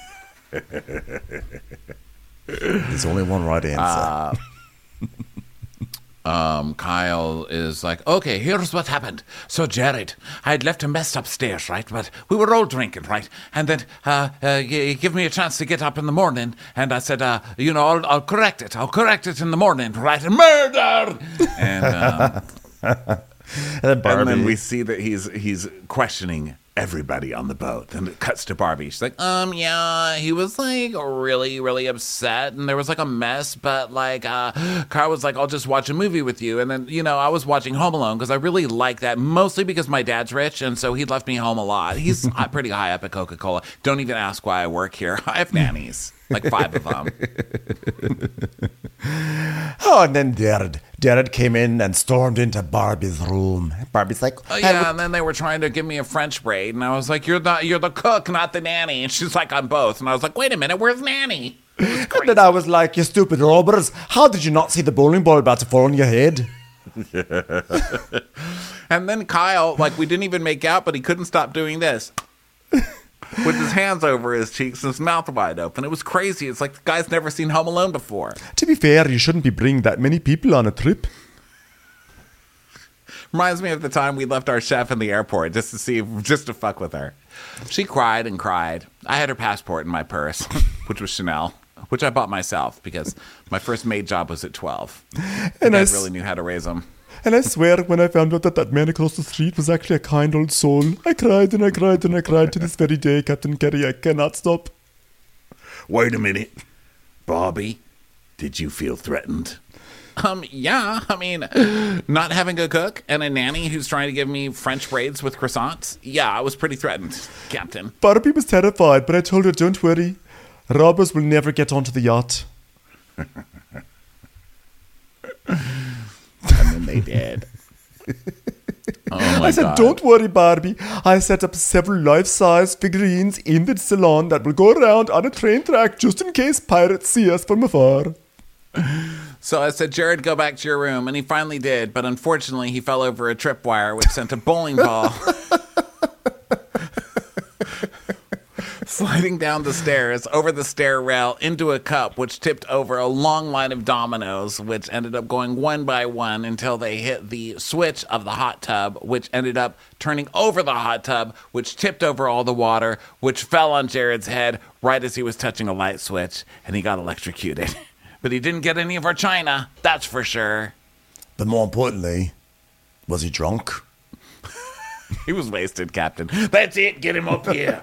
There's only one right answer. Kyle is like, okay, here's what happened. So Jared, I had left a mess upstairs, right? But we were all drinking, right? And then you give me a chance to get up in the morning. And I said, I'll correct it. I'll correct it in the morning, right? Murder! And then we see that he's questioning everybody on the boat, and it cuts to Barbie. She's like, yeah, he was like really, really upset, and there was like a mess, but like, Carl was like, I'll just watch a movie with you, and then, I was watching Home Alone, because I really like that, mostly because my dad's rich, and so he left me home a lot. He's pretty high up at Coca-Cola. Don't even ask why I work here. I have nannies. Like 5 of them. And then Jared came in and stormed into Barbie's room. Barbie's like, and then they were trying to give me a French braid, and I was like, you're the cook, not the nanny. And she's like, I'm both. And I was like, wait a minute, where's nanny? And then I was like, you stupid robbers, how did you not see the bowling ball about to fall on your head? And then Kyle, like, we didn't even make out, but he couldn't stop doing this. With his hands over his cheeks and his mouth wide open. It was crazy. It's like the guy's never seen Home Alone before. To be fair, you shouldn't be bringing that many people on a trip. Reminds me of the time we left our chef in the airport just to fuck with her. She cried and cried. I had her passport in my purse, which was Chanel, which I bought myself because my first maid job was at 12. And I really knew how to raise them. And I swear, when I found out that man across the street was actually a kind old soul, I cried and I cried and I cried to this very day, Captain Kerry. I cannot stop. Wait a minute. Barbie, did you feel threatened? Yeah. I mean, not having a cook and a nanny who's trying to give me French braids with croissants. Yeah, I was pretty threatened, Captain. Barbie was terrified, but I told her, don't worry. Robbers will never get onto the yacht. And then they did. I said, don't worry, Barbie. I set up several life-size figurines in the salon that will go around on a train track just in case pirates see us from afar. So I said, Jared, go back to your room. And he finally did. But unfortunately, he fell over a tripwire, which sent a bowling ball sliding down the stairs, over the stair rail, into a cup, which tipped over a long line of dominoes, which ended up going one by one until they hit the switch of the hot tub, which ended up turning over the hot tub, which tipped over all the water, which fell on Jared's head right as he was touching a light switch, and he got electrocuted. But he didn't get any of our china, that's for sure. But more importantly, was he drunk? He was wasted, Captain. That's it. Get him up here.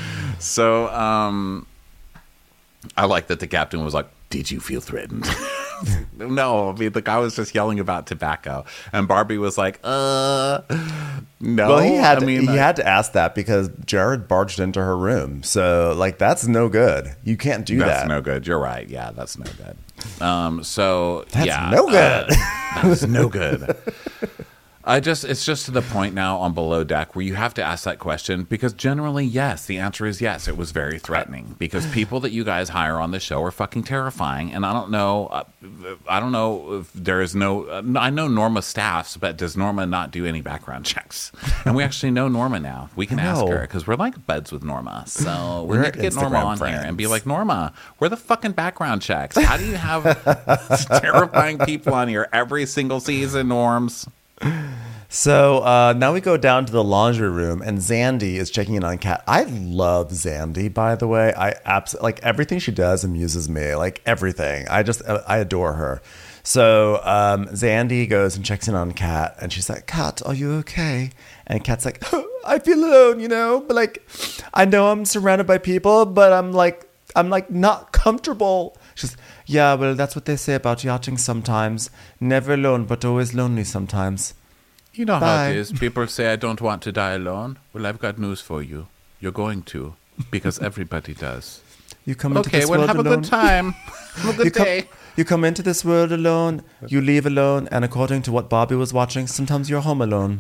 So, I like that the captain was like, did you feel threatened? No, I mean, the guy was just yelling about tobacco. And Barbie was like, no. Well, he had to ask that because Jared barged into her room. So, like, that's no good. You can't do that. That's no good. You're right. Yeah, that's no good. That's no good. That's no good. It's just to the point now on Below Deck where you have to ask that question because generally, yes, the answer is yes. It was very threatening because people that you guys hire on the show are fucking terrifying. And I don't know if there is I know Norma staffs, but does Norma not do any background checks? And we actually know Norma now. We can ask her because we're like buds with Norma. So we need to get Norma on here and be like, Norma, where are the fucking background checks? How do you have terrifying people on here every single season, Norms? So now we go down to the laundry room, and Xandy is checking in on Kat. I love Xandy, by the way. I absolutely like everything she does amuses me. Like everything, I adore her. So Xandy goes and checks in on Kat, and she's like, "Kat, are you okay?" And Kat's like, "I feel alone, but like I know I'm surrounded by people, but I'm like not comfortable." She's, "Yeah, well, that's what they say about yachting sometimes. Never alone, but always lonely sometimes." You know how it is. People say, I don't want to die alone. Well, I've got news for you. You're going to, because everybody does. You come into this world alone. Okay, well, have a good time. Have a good day. You come into this world alone, you leave alone, and according to what Barbie was watching, sometimes you're home alone.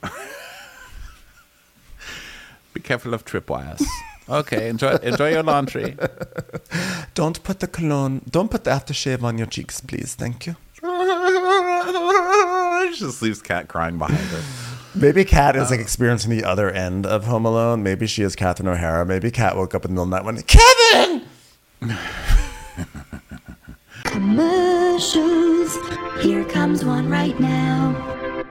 Be careful of tripwires. Okay, enjoy your laundry. Don't put the aftershave on your cheeks, please. Thank you. She just leaves Kat crying behind her. Maybe Kat is like experiencing the other end of Home Alone. Maybe she is Catherine O'Hara. Maybe Kat woke up in the middle of the night and went, Kevin! Commercials. Here comes one right now.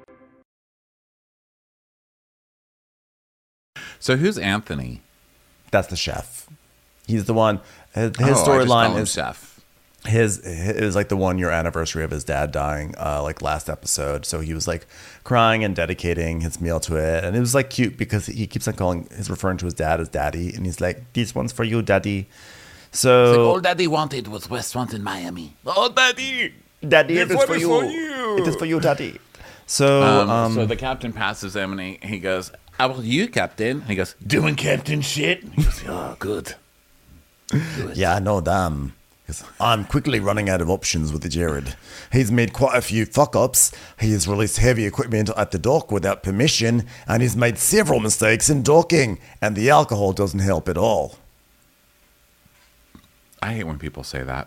So who's Anthony? That's the chef. He's the one. His storyline is chef. It was like the 1 year anniversary of his dad dying, like last episode. So he was like crying and dedicating his meal to it, and it was like cute because he keeps on referring to his dad as daddy, and he's like, "This one's for you, daddy." So it's like, all daddy wanted was restaurant in Miami. Oh, daddy, it is for you. It is for you, daddy. So so the captain passes him, and he goes, "How about you, captain?" And he goes, "Doing captain shit." He goes, "Oh, good." Yeah, no, damn. I'm quickly running out of options with Jared. He's made quite a few fuck-ups. He has released heavy equipment at the dock without permission, and he's made several mistakes in docking, and the alcohol doesn't help at all. I hate when people say that.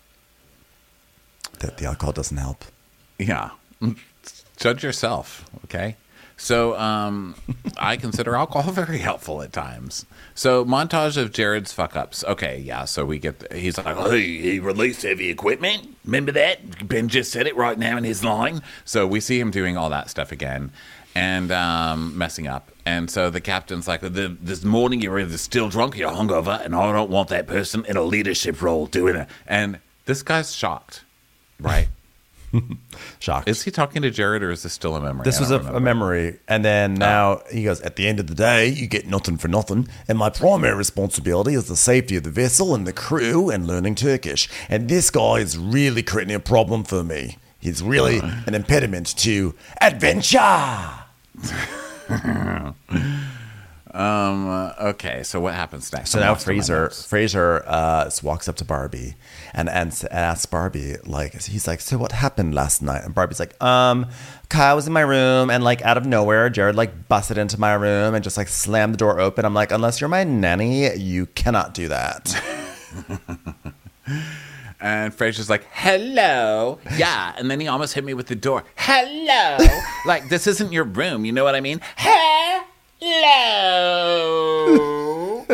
That the alcohol doesn't help. Yeah. Judge yourself, okay? So I consider alcohol very helpful at times. So montage of Jared's fuck-ups. Okay, yeah, so we get... He's like, oh, he released heavy equipment. Remember that? Ben just said it right now in his line. So we see him doing all that stuff again and messing up. And so the captain's like, this morning you're either still drunk or you're hungover, and I don't want that person in a leadership role doing it. And this guy's shocked, right? Shocked. Is he talking to Jared, or is this still a memory? This was a memory. And then now he goes, at the end of the day, you get nothing for nothing. And my primary responsibility is the safety of the vessel and the crew and learning Turkish. And this guy is really creating a problem for me. He's really an impediment to adventure. Okay, so what happens next? So now Fraser walks up to Barbie and asks Barbie, like, he's like, so what happened last night? And Barbie's like, Kyle was in my room, and like out of nowhere, Jared like busted into my room and just like slammed the door open. I'm like, unless you're my nanny, you cannot do that. And Fraser's like, hello. Yeah. And then he almost hit me with the door. Hello. Like, this isn't your room. You know what I mean? Hello.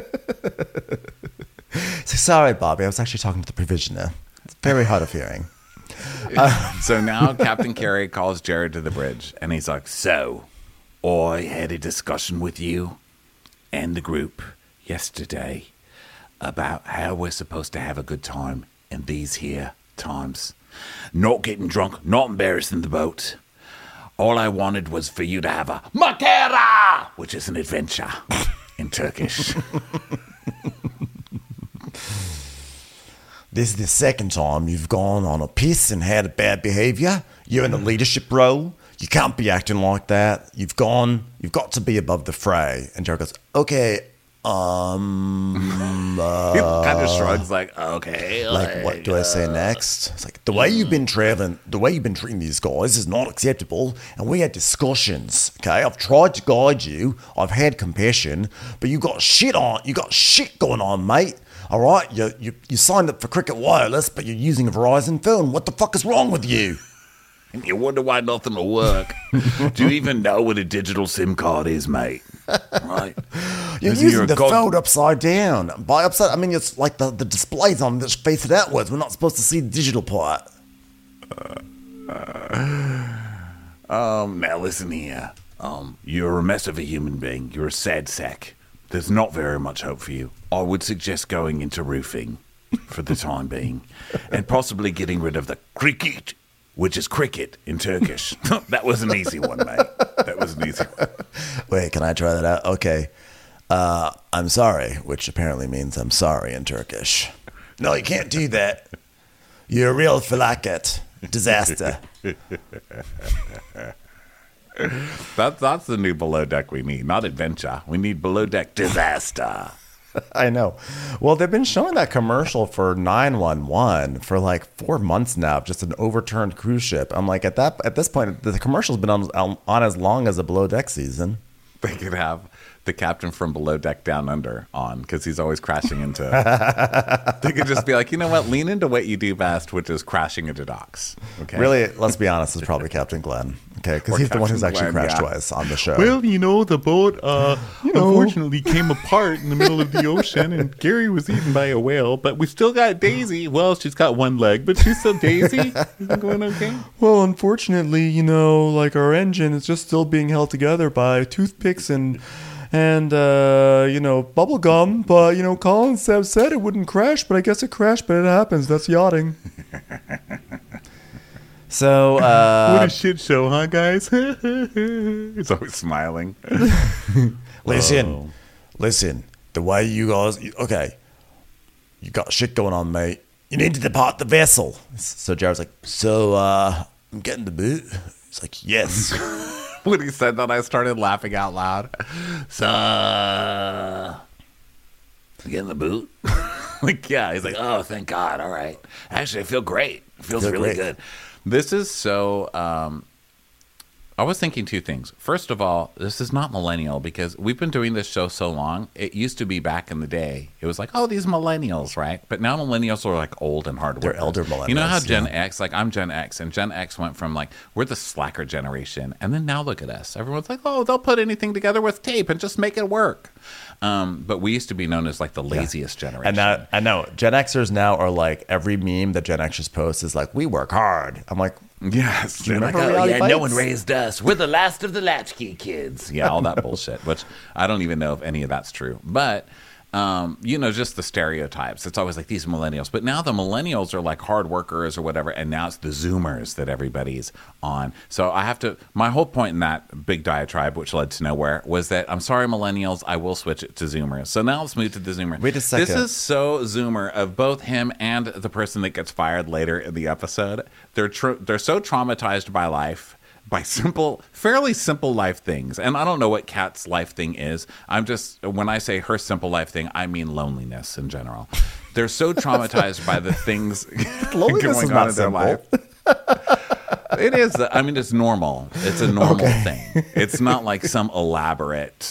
So sorry, Bobby. I was actually talking to the provisioner. It's very hard of hearing. So now Captain Carey calls Jared to the bridge, and he's like, so I had a discussion with you and the group yesterday about how we're supposed to have a good time in these here times. Not getting drunk, not embarrassing the boat. All I wanted was for you to have a makara, which is an adventure in Turkish. This is the second time you've gone on a piss and had a bad behavior. You're in the leadership role. You can't be acting like that. You've got to be above the fray. And Jared goes, okay, he kind of shrugs like, okay. Like, what do I say next? It's like, the way you've been treating these guys is not acceptable. And we had discussions, okay? I've tried to guide you. I've had compassion. But you got shit going on, mate. All right? You signed up for Cricket Wireless, but you're using a Verizon phone. What the fuck is wrong with you? And you wonder why nothing will work. Do you even know what a digital SIM card is, mate? Right? You're using the phone upside down. By upside, I mean it's like the display's on that's facing outwards. We're not supposed to see the digital part. Now listen here. You're a mess of a human being. You're a sad sack. There's not very much hope for you. I would suggest going into roofing for the time being, and possibly getting rid of the cricket, which is cricket in Turkish. That was an easy one, mate. That was an easy one. Wait, can I try that out? Okay. I'm sorry, which apparently means I'm sorry in Turkish. No, you can't do that. You're a real felaket. Disaster. That's the new Below Deck we need, not adventure. We need Below Deck disaster. I know. Well, they've been showing that commercial for 911 for like 4 months now, just an overturned cruise ship. I'm like, at this point, the commercial's been on as long as a Below Deck season. They could have the captain from Below Deck Down Under on because he's always crashing into. They could just be like, you know what? Lean into what you do best, which is crashing into docks. Okay. Really, let's be honest, it's probably Captain Glenn. Okay, because he's the one who's actually crashed twice on the show. Well, the boat unfortunately came apart in the middle of the ocean, and Gary was eaten by a whale. But we still got Daisy. Well, she's got one leg, but she's still Daisy. Is it going okay? Well, unfortunately, like our engine is just still being held together by toothpicks and bubble gum. But Colin said it wouldn't crash, but I guess it crashed. But it happens. That's yachting. So, what a shit show, huh, guys? He's always smiling. Listen. The way you guys, okay, you got shit going on, mate. You need to depart the vessel. So Jared's like, I'm getting the boot. He's like, yes. When he said that, I started laughing out loud. So, getting the boot? Yeah. He's like, oh, thank God. All right. Actually, I feel great. It feels really good. This is so, I was thinking two things. First of all, this is not millennial because we've been doing this show so long. It used to be back in the day. It was like, oh, these millennials, right? But now millennials are like old and hard work. They're elder millennials. You know how Gen X, like I'm Gen X, and Gen X went from like, we're the slacker generation. And then now look at us. Everyone's like, oh, they'll put anything together with tape and just make it work. But we used to be known as like the laziest generation. And I know Gen Xers now are like every meme that Gen Xers post is like, we work hard. I'm like, yes. They're like, oh, yeah, no one raised us. We're the last of the latchkey kids. Yeah, all that bullshit, which I don't even know if any of that's true. But, just the stereotypes. It's always like these millennials. But now the millennials are like hard workers or whatever, and now it's the Zoomers that everybody's on. So my whole point in that big diatribe, which led to nowhere, was that I'm sorry, millennials, I will switch it to Zoomers. So now let's move to the Zoomer. Wait a second. This is so Zoomer of both him and the person that gets fired later in the episode. They're so traumatized by life, by fairly simple life things. And I don't know what Kat's life thing is. When I say her simple life thing, I mean loneliness in general. They're so traumatized by the things going on in their life. It is. It's normal. It's a normal thing. It's not like some elaborate,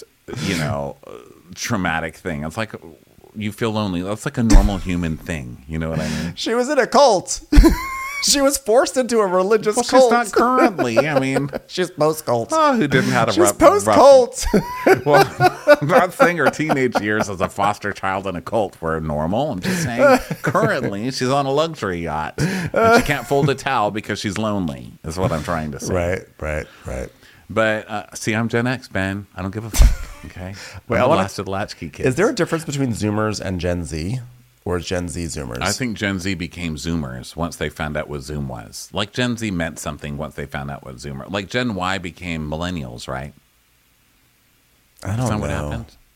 traumatic thing. It's like you feel lonely. That's like a normal human thing. You know what I mean? She was in a cult. She was forced into a religious cult. She's not currently. She's post-cult. Oh, who didn't have a She's post-cult. Well, I'm not saying her teenage years as a foster child in a cult were normal. I'm just saying currently she's on a luxury yacht. And she can't fold a towel because she's lonely, is what I'm trying to say. Right. But, see, I'm Gen X, Ben. I don't give a fuck, okay? Wait, I'm the last of the latchkey kids. Is there a difference between Zoomers and Gen Z? Or Gen Z Zoomers? I think Gen Z became Zoomers once they found out what Zoom was. Like Gen Z meant something once they found out what Zoomer. Like Gen Y became millennials, right? I don't know. What happened?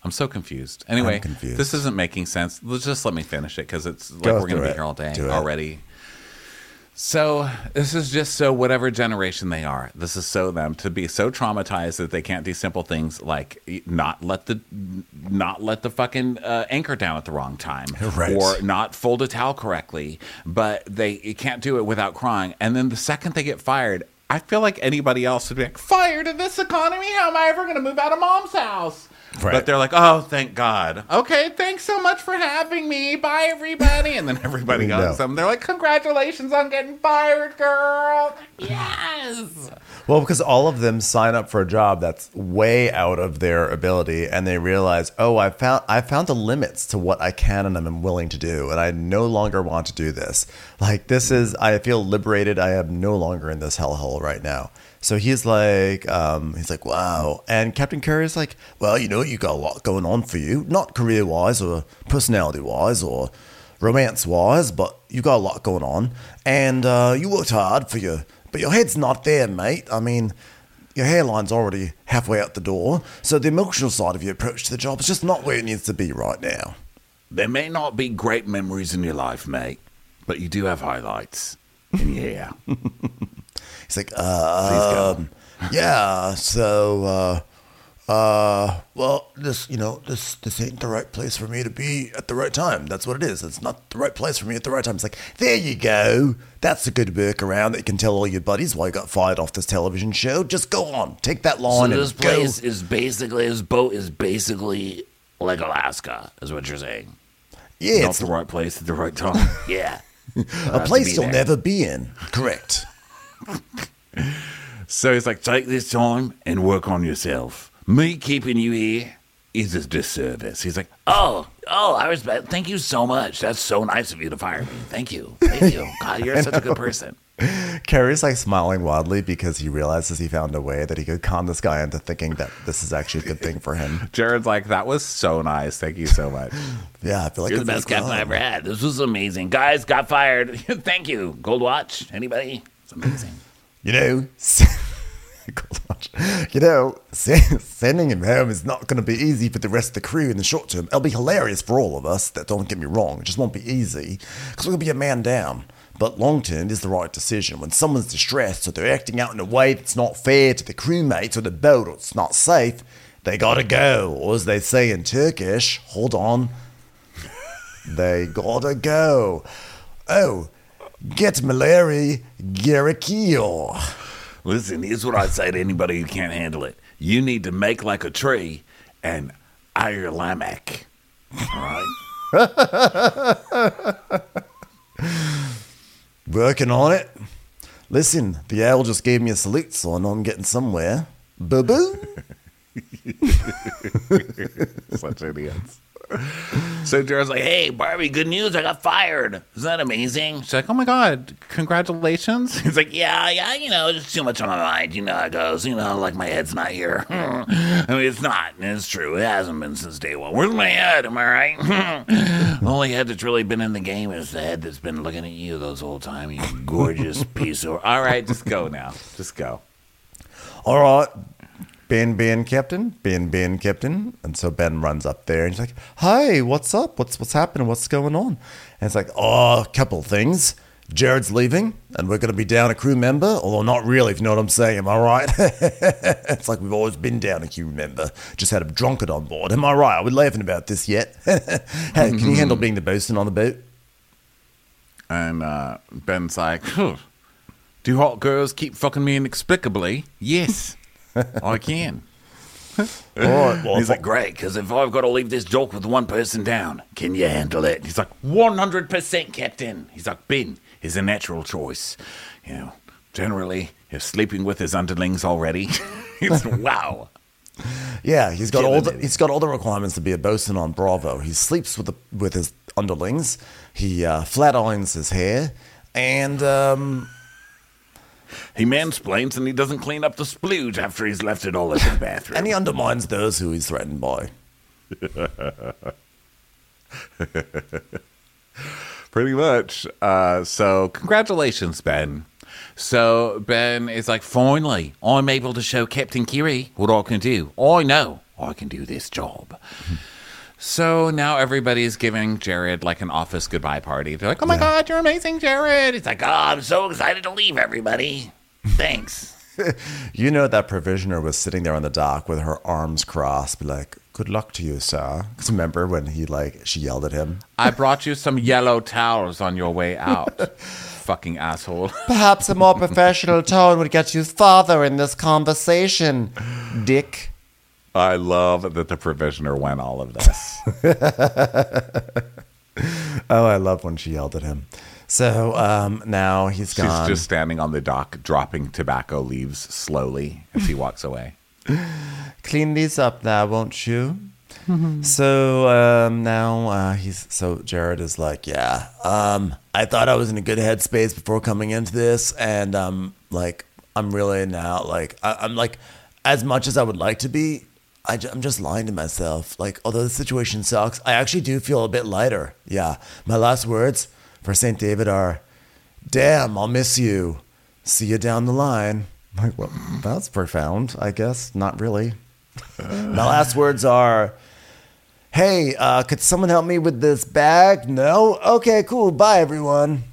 I'm so confused. Anyway, this isn't making sense. Just let me finish it because it's like we're going to be here all day already. So this is just so whatever generation they are. This is so them to be so traumatized that they can't do simple things like not let the fucking anchor down at the wrong time, right. Or not fold a towel correctly. But they can't do it without crying. And then the second they get fired, I feel like anybody else would be like, fired in this economy? How am I ever going to move out of mom's house? Right. But they're like, oh, thank God. Okay, thanks so much for having me. Bye, everybody. And then everybody hugs them. They're like, congratulations on getting fired, girl. Yes. Well, because all of them sign up for a job that's way out of their ability, and they realize, oh, I found the limits to what I can and I'm willing to do, and I no longer want to do this. Like, I feel liberated. I am no longer in this hellhole right now. So he's like, wow. And Captain Curry is like, well, you got a lot going on for you, not career-wise or personality-wise or romance-wise, but you got a lot going on. And you worked hard but your head's not there, mate. I mean, your hairline's already halfway out the door. So the emotional side of your approach to the job is just not where it needs to be right now. There may not be great memories in your life, mate, but you do have highlights in your hair. He's like, yeah, so, well, this ain't the right place for me to be at the right time. That's what it is. It's not the right place for me at the right time. It's like, there you go. That's a good workaround that you can tell all your buddies why you got fired off this television show. Just go on. Take that line and go. So this place is basically, his boat is basically like Alaska, is what you're saying. Yeah. Not the right place at the right time. Yeah. A place you'll never be in. Correct. So he's like, take this time and work on yourself. Me keeping you here is a disservice. He's like, oh, I respect. Thank you so much. That's so nice of you to fire me. Thank you. God, you're such a good person. Carrie's like smiling wildly because he realizes he found a way that he could con this guy into thinking that this is actually a good thing for him. Jared's like, that was so nice. Thank you so much. Yeah, I feel like you're the best captain I ever had. This was amazing. Guys, got fired. Thank you. Gold watch. Anybody? It's amazing. Sending him home is not going to be easy for the rest of the crew in the short term. It'll be hilarious for all of us. That don't get me wrong. It just won't be easy because we're going to be a man down. But long term is the right decision. When someone's distressed or they're acting out in a way that's not fair to the crewmates or the boat or it's not safe, they gotta go. Or as they say in Turkish, hold on, they gotta go. Oh, get Maleri gerekiyor. Listen, here's what I say to anybody who can't handle it. You need to make like a tree and ayırlamak. All right? Working on it. Listen, the owl just gave me a salute, so I know I'm getting somewhere. Boo-boo. Such idiots. So Jared's like, hey, Barbie, good news. I got fired. Isn't that amazing? She's like, oh, my God, congratulations. He's like, yeah, just too much on my mind. You know how it goes. Like my head's not here. I mean, it's not. It's true. It hasn't been since day one. Where's my head? Am I right? The only head that's really been in the game is the head that's been looking at you those whole time, you gorgeous piece of... All right, just go now. Just go. All right. Ben, Captain. And so Ben runs up there and he's like, hey, what's up? What's happening? What's going on? And it's like, a couple things. Jared's leaving and we're going to be down a crew member, although not really, if you know what I'm saying. Am I right? It's like we've always been down a crew member. Just had a drunkard on board. Am I right? Are we laughing about this yet? Hey, can you handle being the bosun on the boat? And Ben's like, do hot girls keep fucking me inexplicably? Yes. I can. All right, well, he's like, great, because if I've got to leave this dock with one person down, can you handle it? He's like, 100%, Captain. He's like, Ben is a natural choice. Generally, if sleeping with his underlings already, it's wow. Yeah, he's got all the requirements to be a bosun on Bravo. He sleeps with his underlings. He flat irons his hair, and he mansplains and he doesn't clean up the splooge after he's left it all in the bathroom. And he undermines those who he's threatened by. Pretty much. So congratulations, Ben. So Ben is like, finally, I'm able to show Captain Kiri what I can do. I know I can do this job. So now everybody's giving Jared like an office goodbye party. They're like, oh my God, you're amazing, Jared. It's like, oh, I'm so excited to leave, everybody. Thanks. You know that provisioner was sitting there on the dock with her arms crossed, be like, good luck to you, sir. Because remember when she yelled at him? I brought you some yellow towels on your way out. Fucking asshole. Perhaps a more professional tone would get you farther in this conversation, dick. I love that the provisioner went all of this. Oh, I love when she yelled at him. So now he's gone. She's just standing on the dock, dropping tobacco leaves slowly as he walks away. Clean these up now, won't you? Mm-hmm. So now Jared is like, yeah, I thought I was in a good headspace before coming into this, and I'm really now I'm like, as much as I would like to be, I'm just lying to myself. Like, although the situation sucks, I actually do feel a bit lighter. Yeah, my last words for St. David are, damn, I'll miss you. See you down the line. I'm like, well, that's profound, I guess. Not really. My last words are, hey, could someone help me with this bag? No? Okay, cool. Bye, everyone.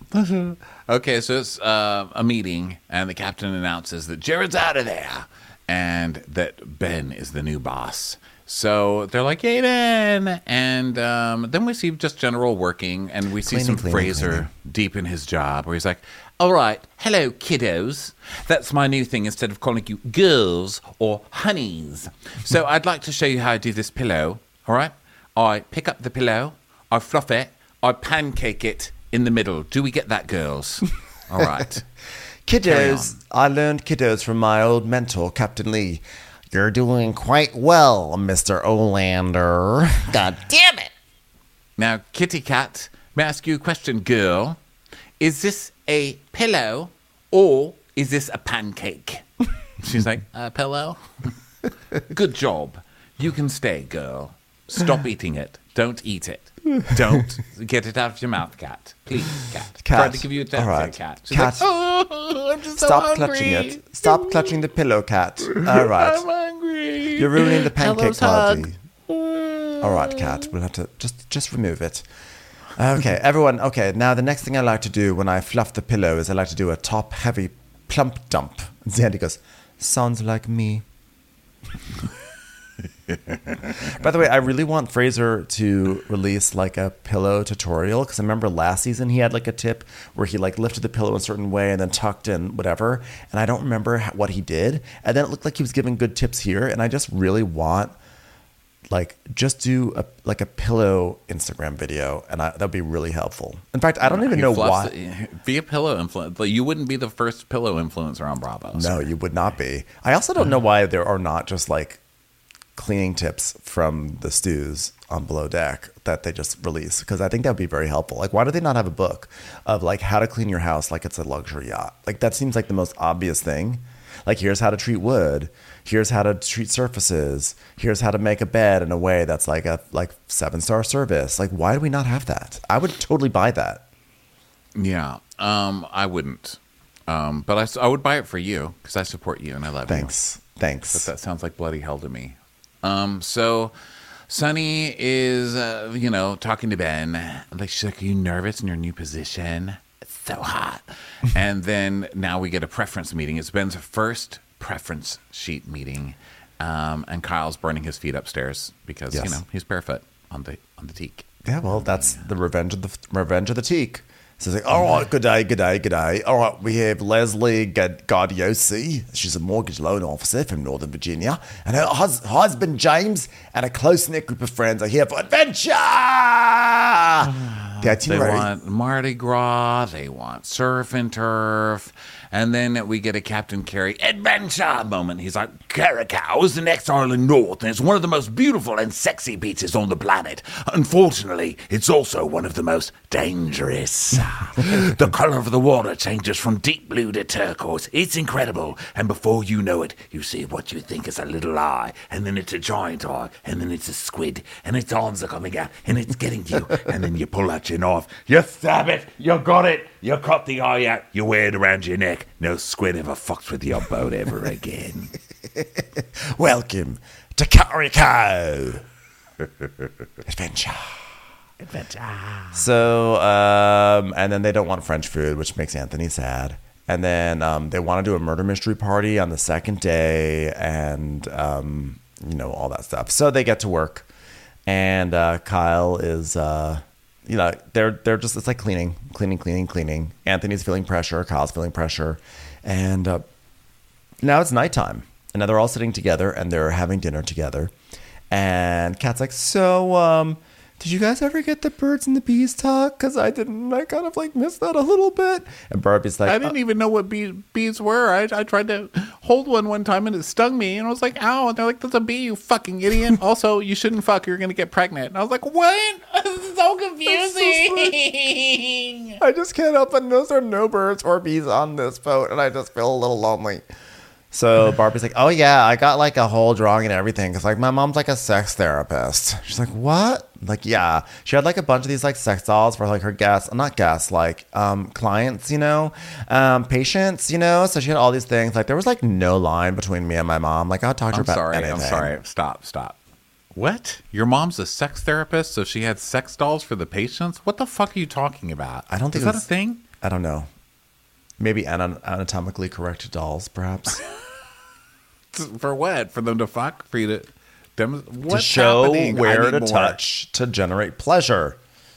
Okay, so it's a meeting, and the captain announces that Jared's out of there, and that Ben is the new boss. So they're like, yay, Ben! And then we see just general working, and we see some Fraser deep in his job, where he's like, all right, hello, kiddos. That's my new thing instead of calling you girls or honeys. So I'd like to show you how I do this pillow, all right? I pick up the pillow, I fluff it, I pancake it in the middle. Do we get that, girls? All right. Kiddos, I learned kiddos from my old mentor, Captain Lee. You're doing quite well, Mr. Olander. God damn it. Now, Kitty Cat, may I ask you a question, girl? Is this a pillow or is this a pancake? She's like, a pillow? Good job. You can stay, girl. Stop eating it. Don't eat it. Don't get it out of your mouth, Cat. Please, Cat. Tried to give you a chance, right. Cat. She's Cat. Like, oh, I'm just Stop so clutching it. Stop clutching the pillow, Cat. All right. I'm hungry. You're ruining the pancake party. Hug. All right, Cat. We'll have to just remove it. Okay, everyone. Okay, now the next thing I like to do when I fluff the pillow is I like to do a top-heavy plump dump. And Sandy goes, sounds like me. By the way, I really want Fraser to release like a pillow tutorial, because I remember last season he had like a tip where he like lifted the pillow a certain way and then tucked in whatever, and I don't remember what he did, and then it looked like he was giving good tips here, and I just really want like just do a pillow Instagram video, and that'd be really helpful. In fact, I don't even know why. Be a pillow influencer. You wouldn't be the first pillow influencer on Bravo. No, you would not be. I also don't know why there are not just like cleaning tips from the stews on Below Deck that they just release, because I think that would be very helpful. Like, why do they not have a book of like how to clean your house like it's a luxury yacht? Like, that seems like the most obvious thing. Like, here's how to treat wood, here's how to treat surfaces, here's how to make a bed in a way that's like a 7-star service. Like, why do we not have that? I would totally buy that. Yeah, I wouldn't, but I would buy it for you because I support you and I love you. Thanks. But that sounds like bloody hell to me. So Sunny is, talking to Ben. Like, she's like, are you nervous in your new position? It's so hot. And then now we get a preference meeting. It's Ben's first preference sheet meeting. And Kyle's burning his feet upstairs because, he's barefoot on the teak. Yeah, well, that's the revenge of the teak. So it's like, all right, good day. All right, we have Leslie Gardiosi. She's a mortgage loan officer from Northern Virginia. And her husband, James, and a close-knit group of friends are here for adventure. The itinerary. They want Mardi Gras. They want surf and turf. And then we get a Captain Carey adventure moment. He's like, Curacao is the next island north, and it's one of the most beautiful and sexy beaches on the planet. Unfortunately, it's also one of the most dangerous. The color of the water changes from deep blue to turquoise. It's incredible. And before you know it, you see what you think is a little eye, and then it's a giant eye, and then it's a squid, and its arms are coming out, and it's getting you. And then you pull out your scratching off. You stab it, you got it, you cut the eye out, you wear it around your neck. No squid ever fucks with your boat ever again. Welcome to Carico. Adventure. So, and then they don't want French food, which makes Anthony sad. And then they want to do a murder mystery party on the second day and, all that stuff. So they get to work. And Kyle is, they're just, it's like cleaning. Anthony's feeling pressure. Kyle's feeling pressure. And now it's nighttime. And now they're all sitting together and they're having dinner together. And Kat's like, so, did you guys ever get the birds and the bees talk? Because I didn't. I kind of like missed that a little bit. And Barbie's like, I didn't even know what bees were. I tried to hold one time and it stung me. And I was like, ow. And they're like, that's a bee, you fucking idiot. Also, you shouldn't fuck. You're going to get pregnant. And I was like, what? This is so confusing. I just can't help but notice there are no birds or bees on this boat. And I just feel a little lonely. So Barbie's like, oh, yeah, I got like a whole drawing and everything. Because like my mom's like a sex therapist. She's like, what? Like, yeah. She had like a bunch of these like sex dolls for like her clients, patients, So she had all these things. Like there was like no line between me and my mom. Like I'll talk to her about anything. I'm sorry. Stop. What? Your mom's a sex therapist? So she had sex dolls for the patients? What the fuck are you talking about? I don't think Is that a thing? I don't know. Maybe anatomically correct dolls, perhaps. For what? For them to fuck? For you to to show where to touch to generate pleasure.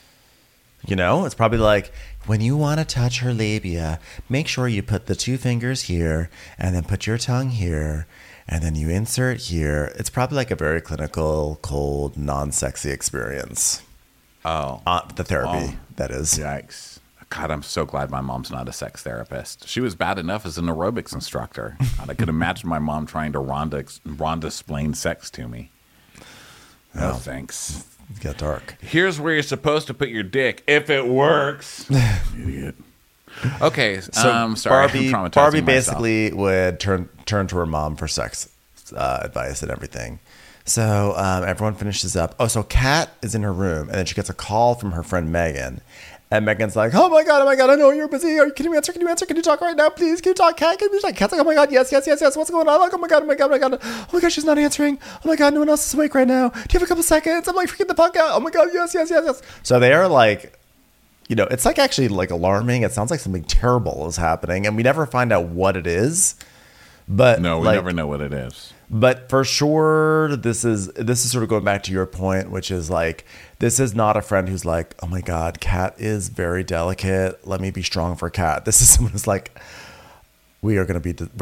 It's probably like, when you want to touch her labia, make sure you put the 2 fingers here and then put your tongue here and then you insert here. It's probably like a very clinical, cold, non-sexy experience. Oh. The therapy, that is. Yikes. God, I'm so glad my mom's not a sex therapist. She was bad enough as an aerobics instructor. God, I could imagine my mom trying to Rhonda-splain sex to me. No, thanks. It got dark. Here's where you're supposed to put your dick if it works. Idiot. Okay, so sorry. Barbie basically would turn to her mom for sex advice and everything. So everyone finishes up. Oh, so Kat is in her room, and then she gets a call from her friend Megan. And Megan's like, oh my God, I know you're busy. Can you answer? Can you talk right now, please? Can you talk, Kat? Kat's like, oh my God, yes. What's going on? Like, oh my God. Oh my God, she's not answering. Oh my God, no one else is awake right now. Do you have a couple seconds? I'm like, freaking the fuck out. Oh my God, yes. So they are like, it's like actually like alarming. It sounds like something terrible is happening. And we never find out what it is. But no, we never know what it is. But for sure, this is sort of going back to your point, which is like, this is not a friend who's like, oh my God, Kat is very delicate. Let me be strong for Kat. This is someone who's like, we're gonna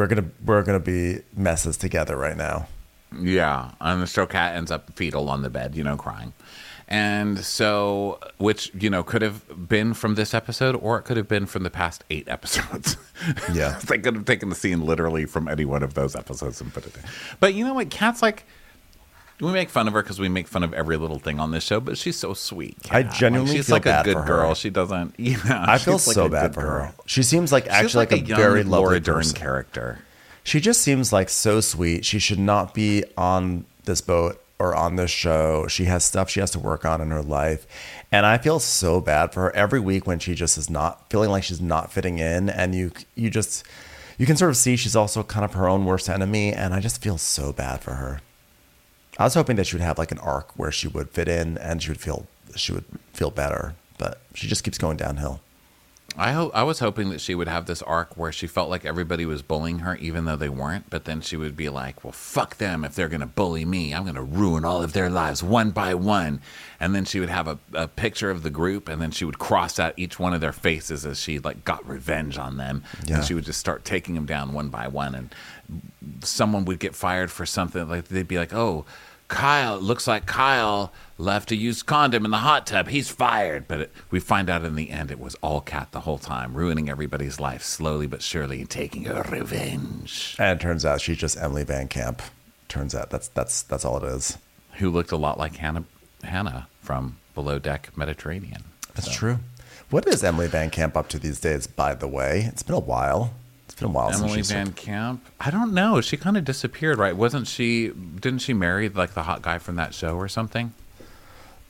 be messes together right now. Yeah, and so Kat ends up fetal on the bed, crying. And so, which, could have been from this episode, or it could have been from the past 8 episodes. Yeah. They could have taken the scene literally from any one of those episodes and put it in. But you know what? Kat's like, we make fun of her because we make fun of every little thing on this show, but she's so sweet. Kat. I genuinely she's feel like bad a good for her. girl. She doesn't, I feel so bad for her. She seems like actually like a young very Laura lovely Dern person. character. She just seems like so sweet. She should not be on this boat or on this show. She has stuff she has to work on in her life. And I feel so bad for her every week when she just is not feeling like she's not fitting in. And you can sort of see she's also kind of her own worst enemy. And I just feel so bad for her. I was hoping that she would have like an arc where she would fit in and she would feel better, but she just keeps going downhill. I was hoping that she would have this arc where she felt like everybody was bullying her, even though they weren't. But then she would be like, well, fuck them. If they're going to bully me, I'm going to ruin all of their lives one by one. And then she would have a picture of the group, and then she would cross out each one of their faces as she like got revenge on them. Yeah. And she would just start taking them down one by one. And someone would get fired for something. Like they'd be like, oh, Kyle, looks like Kyle left a used condom in the hot tub. He's fired. But we find out in the end it was all Kat the whole time, ruining everybody's life slowly but surely and taking her revenge. And it turns out she's just Emily Van Camp. Turns out that's all it is. Who looked a lot like Hannah from Below Deck Mediterranean. That's true. What is Emily Van Camp up to these days, by the way? It's been a while. It's been a while Emily since Van Camp. I don't know. She kind of disappeared, right? Didn't she marry like the hot guy from that show or something?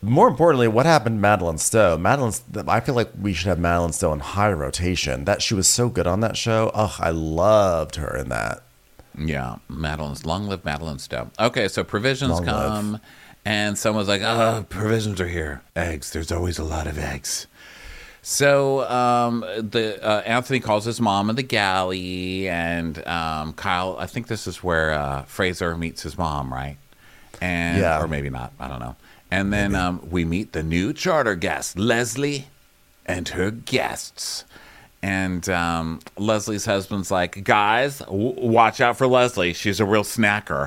More importantly, what happened to Madeline Stowe? I feel like we should have Madeline Stowe in high rotation. She was so good on that show. Oh, I loved her in that. Yeah, long live Madeline Stowe. Okay, so provisions come, and someone's like, "Oh, provisions are here. Eggs. There's always a lot of eggs." So Anthony calls his mom in the galley, and Kyle. I think this is where Fraser meets his mom, right? Or maybe not. I don't know. And then we meet the new charter guest, Leslie, and her guests. And Leslie's husband's like, guys, watch out for Leslie. She's a real snacker.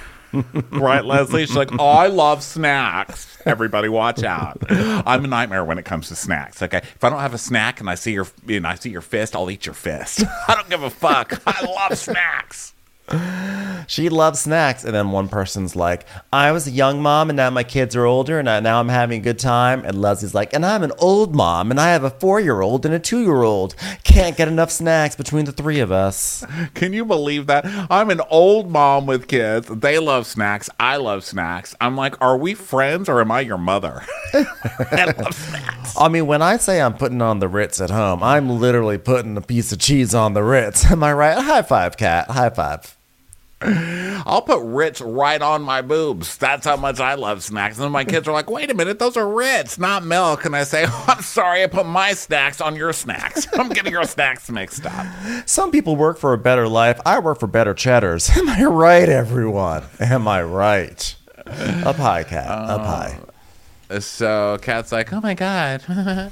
Right, Leslie? She's like, oh, I love snacks. Everybody watch out. I'm a nightmare when it comes to snacks. Okay, if I don't have a snack and I see your fist, I'll eat your fist. I don't give a fuck. I love snacks. She loves snacks. And then one person's like, I was a young mom and now my kids are older and now I'm having a good time. And Leslie's like, and I'm an old mom and I have a 4-year-old and a 2-year-old. Can't get enough snacks between the three of us. Can you believe that? I'm an old mom with kids. They love snacks. I love snacks. I'm like, are we friends or am I your mmother? I love snacks. I mean, when I say I'm putting on the Ritz at home, I'm literally putting a piece of cheese on the Ritz. Am I right? High five, Kat. High five. I'll put Ritz right on my boobs. That's how much I love snacks. And then my kids are like, wait a minute, those are Ritz, not milk. And I say, oh, I'm sorry, I put my snacks on your snacks. I'm getting your snacks mixed up. Some people work for a better life. I work for better cheddars. Am I right, everyone? Am I right? Up high, Kat. Up high. So Kat's like, oh my God,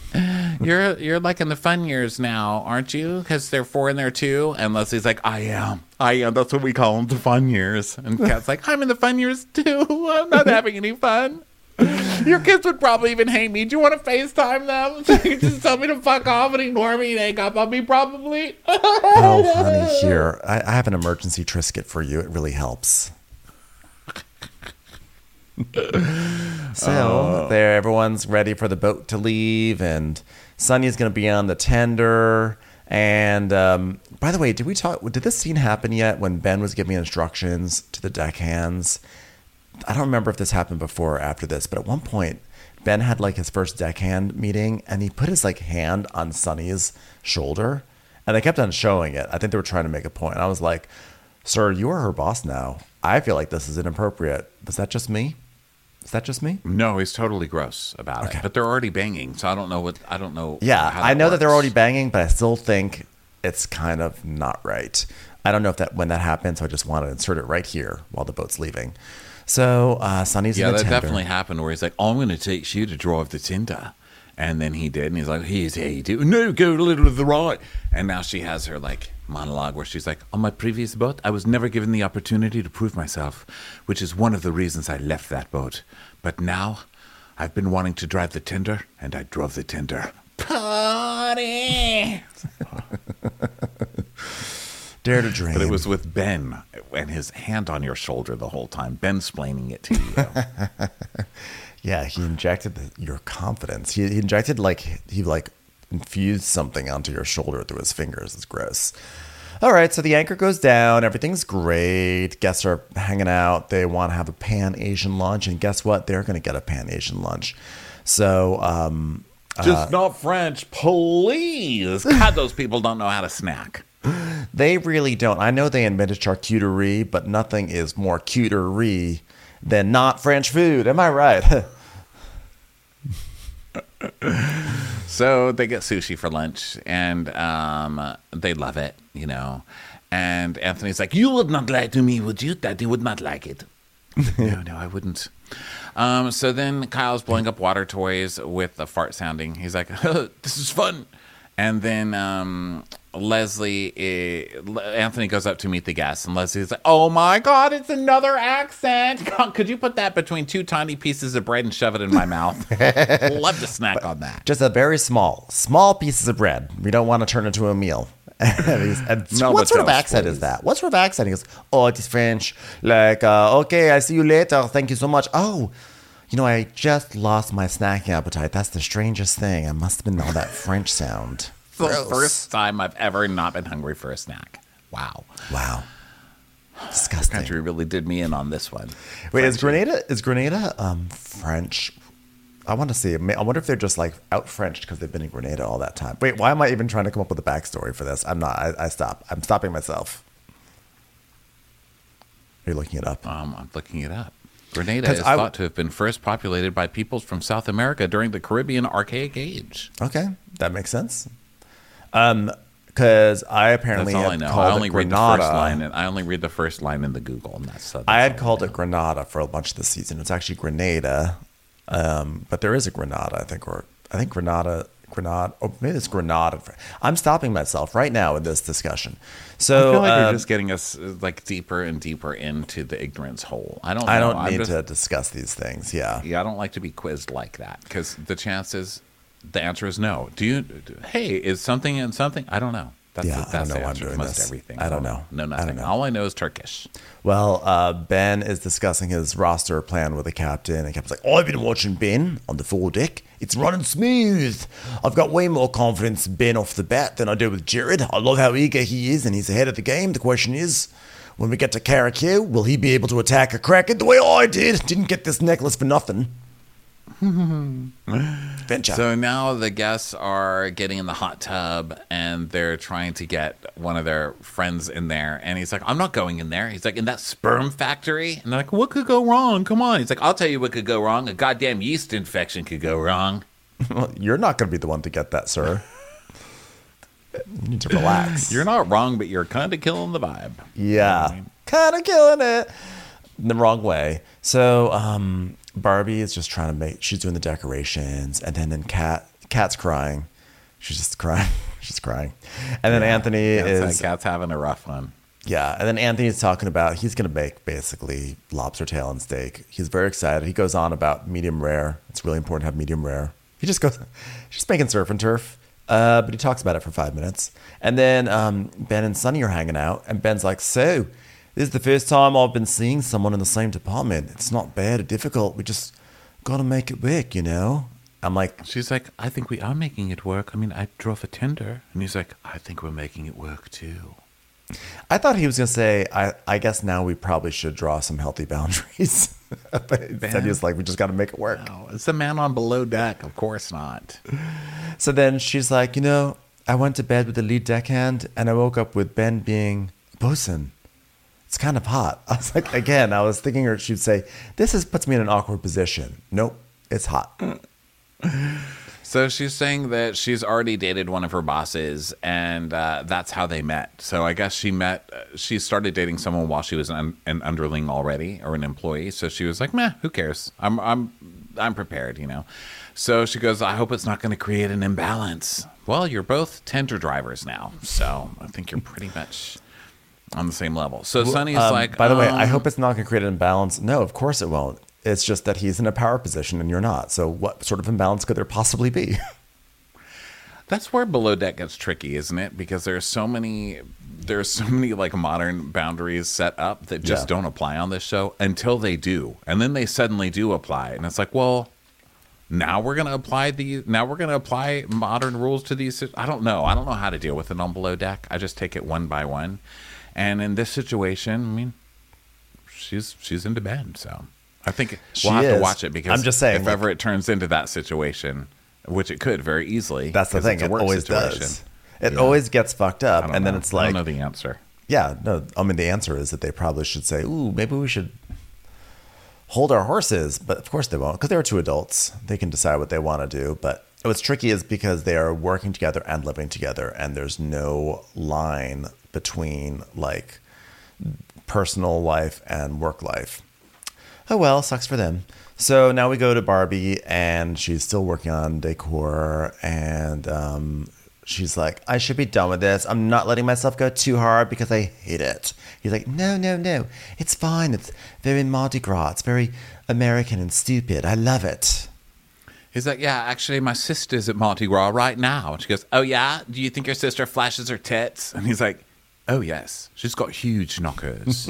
you're like in the fun years now, aren't you? Because they're 4 in there too. And Leslie's like, I am. That's what we call them, the fun years. And Kat's like, I'm in the fun years too. I'm not having any fun. Your kids would probably even hate me. Do you want to FaceTime them? So you just tell me to fuck off and ignore me and hang up on me probably. Oh, honey, here. I have an emergency Triscuit for you. It really helps. So there, everyone's ready for the boat to leave, and Sonny's going to be on the tender. And by the way, did this scene happen yet when Ben was giving instructions to the deckhands? I don't remember if this happened before or after this, but at one point, Ben had like his first deckhand meeting, and he put his like hand on Sonny's shoulder, and they kept on showing it. I think they were trying to make a point. And I was like, sir, you are her boss now. I feel like this is inappropriate. Is that just me? No, he's totally gross about it. But they're already banging, so I don't know. Yeah, I know that they're already banging, but I still think it's kind of not right. I don't know when that happened, so I just want to insert it right here while the boat's leaving. So Sonny's in the tender. Yeah, that definitely happened where he's like, oh, I'm going to teach you to drive the tender. And then he did, and he's like, here's how you do. No, go a little to the right. And now she has her like monologue where she's like, on my previous boat, I was never given the opportunity to prove myself, which is one of the reasons I left that boat. But now I've been wanting to drive the tender, and I drove the tender. Party! Dare to dream. But it was with Ben and his hand on your shoulder the whole time. Ben splaining it to you. Yeah, he injected your confidence. He injected he infused something onto your shoulder through his fingers. It's gross. All right, so the anchor goes down. Everything's great. Guests are hanging out. They want to have a Pan-Asian lunch, and guess what? They're going to get a Pan-Asian lunch. So, just not French, please. God, those people don't know how to snack. They really don't. I know they invented charcuterie, but nothing is more cuterie than not French food. Am I right? So they get sushi for lunch, and they love it, And Anthony's like, you would not lie to me, would you? Daddy would not like it. No, I wouldn't. So then Kyle's blowing up water toys with a fart sounding. He's like, this is fun. And then Anthony goes up to meet the guests, and Leslie's like, oh my God, it's another accent. Could you put that between 2 tiny pieces of bread and shove it in my mouth? Love to snack on that. Just a very small pieces of bread. We don't want to turn it into a meal. What sort of accent is that? What sort of accent? He goes, oh, it is French. Like, okay, I see you later. Thank you so much. Oh, I just lost my snacking appetite. That's the strangest thing. It must have been all that French sound. It's the first time I've ever not been hungry for a snack. Wow. Disgusting. The country really did me in on this one. Wait, is Grenada French? I want to see. I wonder if they're just like out Frenched because they've been in Grenada all that time. Wait, why am I even trying to come up with a backstory for this? I'm not. I stop. I'm stopping myself. Are you looking it up? I'm looking it up. Grenada is thought to have been first populated by peoples from South America during the Caribbean Archaic Age. Okay, that makes sense. Because I apparently that's all I know. I only read the first line, and I only read the first line in the Google, and that's I had called it Grenada for a bunch of the season. It's actually Grenada, but there is a Grenada, I think Grenada, or maybe it's Grenada. I'm stopping myself right now in this discussion. So I feel like you're just getting us like deeper and deeper into the ignorance hole. I don't need to discuss these things. Yeah, I don't like to be quizzed like that because the answer is no. Hey, is something in something? I don't know. That's I don't know the why I'm answer doing to most this. everything. I don't know. No, nothing. I don't know. All I know is Turkish. Well, Ben is discussing his roster plan with the captain, and the captain's like, I've been watching Ben on the foredeck. It's running smooth. I've got way more confidence in Ben off the bat than I do with Jared. I love how eager he is, and he's ahead of the game. The question is, when we get to Carriacou, will he be able to attack a Kraken the way I did? Didn't get this necklace for nothing. Venture. So now the guests are getting in the hot tub and they're trying to get one of their friends in there. And he's like, I'm not going in there. He's like, in that sperm factory? And they're like, what could go wrong? Come on. He's like, I'll tell you what could go wrong. A goddamn yeast infection could go wrong. Well, you're not going to be the one to get that, sir. You need to relax. You're not wrong, but you're kind of killing the vibe. Yeah. Kind of killing it. In the wrong way. So, Barbie is just trying to she's doing the decorations, and then Kat's crying. She's just crying. She's crying. And then Anthony Kat's having a rough one. Yeah. And then Anthony's talking about he's going to make basically lobster tail and steak. He's very excited. He goes on about medium rare. It's really important to have medium rare. He just goes, she's making surf and turf. But he talks about it for 5 minutes. And then Ben and Sunny are hanging out, and Ben's like, so this is the first time I've been seeing someone in the same department. It's not bad or difficult. We just got to make it work, you know? I'm like... She's like, I think we are making it work. I mean, I drove a tender. And he's like, I think we're making it work, too. I thought he was going to say, I guess now we probably should draw some healthy boundaries. But instead he was like, we just got to make it work. No, it's the man on below deck. Of course not. So then she's like, you know, I went to bed with the lead deckhand, and I woke up with Ben being bosun. It's kind of hot. I was like, again, I was thinking she'd say, this puts me in an awkward position. Nope, it's hot. So she's saying that she's already dated one of her bosses, and that's how they met. So I guess she started dating someone while she was an underling already, or an employee. So she was like, meh, who cares? I'm prepared, you know. So she goes, I hope it's not going to create an imbalance. Well, you're both tender drivers now, so I think you're pretty much on the same level. So Sunny's like... By the way, I hope it's not going to create an imbalance. No, of course it won't. It's just that he's in a power position and you're not. So what sort of imbalance could there possibly be? That's where Below Deck gets tricky, isn't it? Because there's so many like modern boundaries set up that just don't apply on this show until they do. And then they suddenly do apply. And it's like, well, now we're going to apply modern rules to these. I don't know how to deal with it on Below Deck. I just take it one by one. And in this situation, I mean, she's into Ben, so I think we'll have to watch it because I'm just saying, if ever it turns into that situation, which it could very easily. That's the thing. It always does. It always gets fucked up, and then it's like, I don't know the answer. Yeah, no. I mean, the answer is that they probably should say, "Ooh, maybe we should hold our horses," but of course they won't because they're two adults. They can decide what they want to do. But what's tricky is because they are working together and living together, and there's no line between like personal life and work life. Oh well, sucks for them. So now we go to Barbie, and she's still working on decor, and she's like, I should be done with this. I'm not letting myself go too hard because I hate it. He's like, no. It's fine. It's very Mardi Gras. It's very American and stupid. I love it. He's like, yeah, actually, my sister's at Mardi Gras right now. And she goes, oh, yeah? Do you think your sister flashes her tits? And he's like, oh, yes. She's got huge knockers.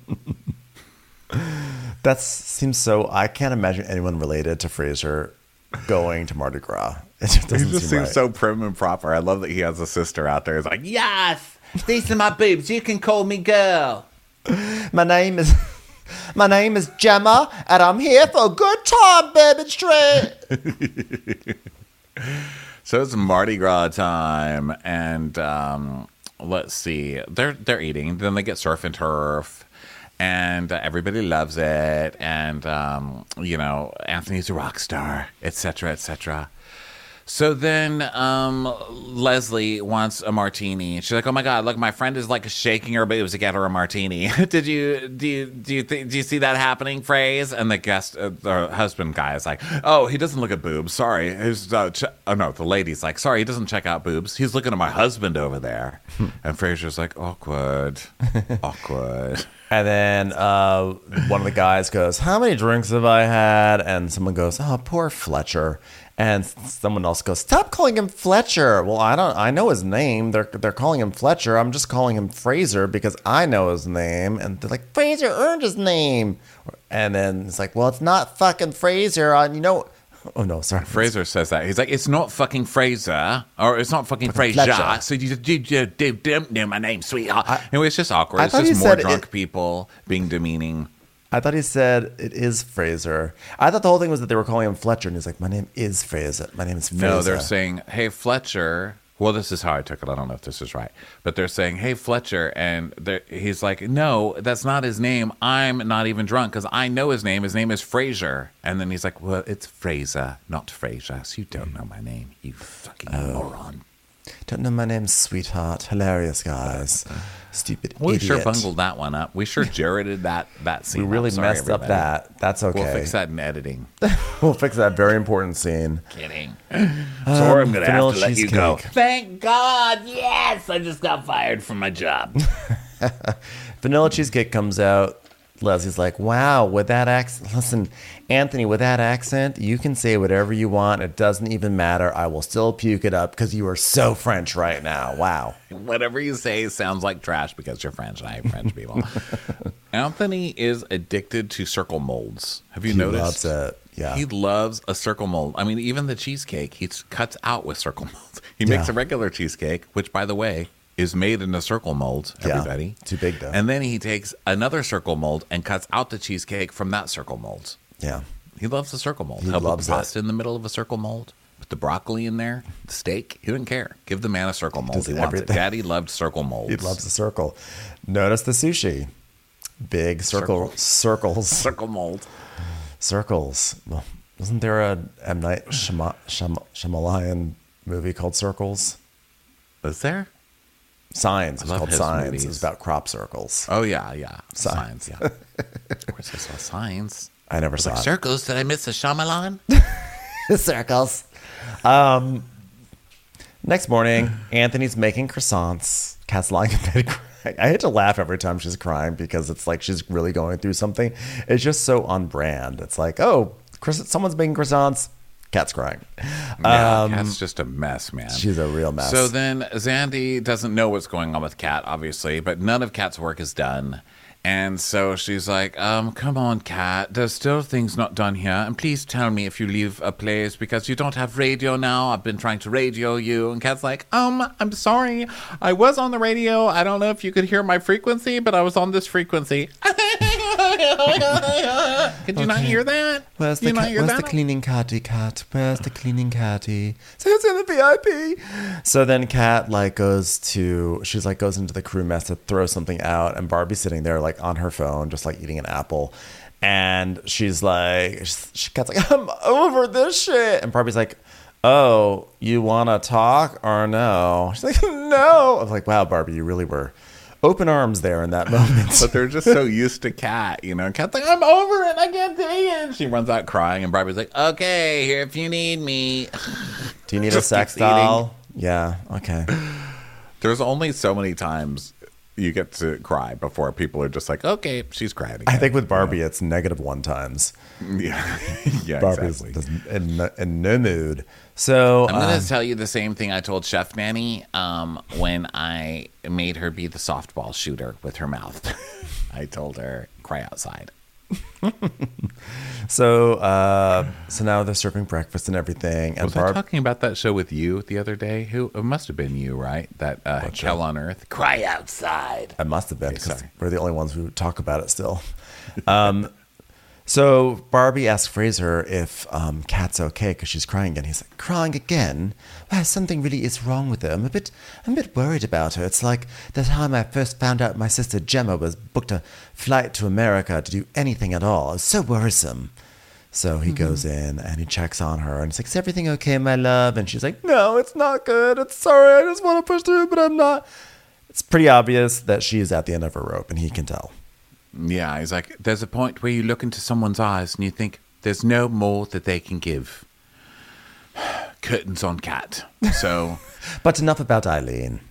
That seems so... I can't imagine anyone related to Fraser going to Mardi Gras. It just seems so prim and proper. I love that he has a sister out there. He's like, yes, these are my boobs. You can call me girl. My name is My name is Gemma, and I'm here for a good time, baby straight. So it's Mardi Gras time, and let's see. They're eating. Then they get surf and turf, and everybody loves it. And Anthony's a rock star, etc., etc. So then Leslie wants a martini. She's like, "Oh my God, look, my friend is like shaking her boobs to get her a martini." Do you see that happening, Phrase? And the husband guy is like, "Oh, he doesn't look at boobs. Sorry." The lady's like, "Sorry, he doesn't check out boobs. He's looking at my husband over there." And Fraser's like, "Awkward, awkward." And then one of the guys goes, "How many drinks have I had?" And someone goes, "Oh, poor Fletcher." And someone else goes, "Stop calling him Fletcher." "Well, I know his name. They're calling him Fletcher. I'm just calling him Fraser because I know his name." And they're like, "Fraser earned his name." And then it's like, "Well, it's not fucking Fraser. Oh no, sorry. Fraser says that. He's like, "It's not fucking Fraser, or it's not fucking Fraser." Fletcher. So you don't know my name, sweetheart. Anyway, it's just awkward. It's just more drunk people being demeaning. I thought he said it is Fraser. I thought the whole thing was that they were calling him Fletcher, and he's like, "My name is Fraser. My name is Fraser." No, they're saying, "Hey, Fletcher." Well, this is how I took it. I don't know if this is right. But they're saying, "Hey, Fletcher." And he's like, "No, that's not his name. I'm not even drunk because I know his name. His name is Fraser." And then he's like, "Well, it's Fraser, not Fraser. So you don't know my name, you fucking moron." "Don't know my name, sweetheart." Hilarious, guys. Stupid We idiot. sure bungled that one up. We sure Jareded that scene. We really messed up that. That's okay. We'll fix that in editing. We'll fix that very important scene. Kidding. Sorry, I'm going to have to let you go. Thank God, yes! I just got fired from my job. Vanilla cheesecake comes out. Leslie's like, "Wow, with that accent." Listen, Anthony, with that accent, you can say whatever you want. It doesn't even matter. I will still puke it up because you are so French right now. Wow. Whatever you say sounds like trash because you're French and I hate French people. Anthony is addicted to circle molds. Have you noticed? He loves it. Yeah. He loves a circle mold. I mean, even the cheesecake, he cuts out with circle molds. He makes a regular cheesecake, which, by the way, is made in a circle mold, everybody. Yeah, too big, though. And then he takes another circle mold and cuts out the cheesecake from that circle mold. Yeah. He loves the circle mold. He He'll loves put the pasta in the middle of a circle mold, put the broccoli in there, the steak. He didn't care. Give the man a circle mold. He wants it. Daddy loved circle molds. He loves the circle. Notice the sushi. Big circles. Circle mold. Circles. Well, wasn't there a M. Night Shyamalan movie called Circles? Was there? Signs. It was called Signs. Movies. It was about crop circles. Oh, yeah. Signs, yeah. Of course I saw Signs. I never saw it. Circles? Did I miss a Shyamalan? Circles. Next morning, Anthony's making croissants. Kat's lying in bed crying. I hate to laugh every time she's crying because it's like she's really going through something. It's just so on brand. It's like, oh, someone's making croissants. Kat's crying. Yeah, Kat's just a mess, man. She's a real mess. So then Zandy doesn't know what's going on with Kat, obviously, but none of Kat's work is done. And so she's like, come on, Kat, there's still things not done here. And please tell me if you leave a place because you don't have radio now. I've been trying to radio you. And Kat's like, I'm sorry. I was on the radio. I don't know if you could hear my frequency, but I was on this frequency. Could you not hear that? Where's the cleaning catty, Kat? Where's the cleaning catty? So it's in the VIP. So then Kat goes into the crew mess to throw something out, and Barbie's sitting there on her phone, just eating an apple. And Kat's like, I'm over this shit. And Barbie's like, oh, you want to talk or no? She's like, no. I was like, wow, Barbie, you really were open arms there in that moment. But they're just so used to Kat, Kat's like, I'm over it. I can't take it. She runs out crying, and Barbie's like, okay, here if you need me. Do you need a sex doll? Yeah, okay. There's only so many times you get to cry before people are just like, okay, she's crying again. I think with Barbie, it's -1 times. Yeah, yeah, Barbie's exactly. in no mood. So I'm going to tell you the same thing I told Chef Nanny when I made her be the softball shooter with her mouth. I told her, cry outside. So now they're serving breakfast and everything. And was I talking about that show with you the other day? It must have been you, right? That Hell on Earth. Cry outside. It must have been, because we're the only ones who talk about it still. So Barbie asks Fraser if Kat's okay because she's crying again. He's like, crying again? Well, something really is wrong with her. I'm a bit worried about her. It's like the time I first found out my sister Gemma was booked a flight to America to do anything at all. It's so worrisome. So he goes in and he checks on her and he's like, is everything okay, my love? And she's like, no, it's not good. It's sorry. I just want to push through, but I'm not. It's pretty obvious that she is at the end of her rope, and he can tell. Yeah, he's like, there's a point where you look into someone's eyes and you think there's no more that they can give. Curtains on Kat. So, but enough about Eileen.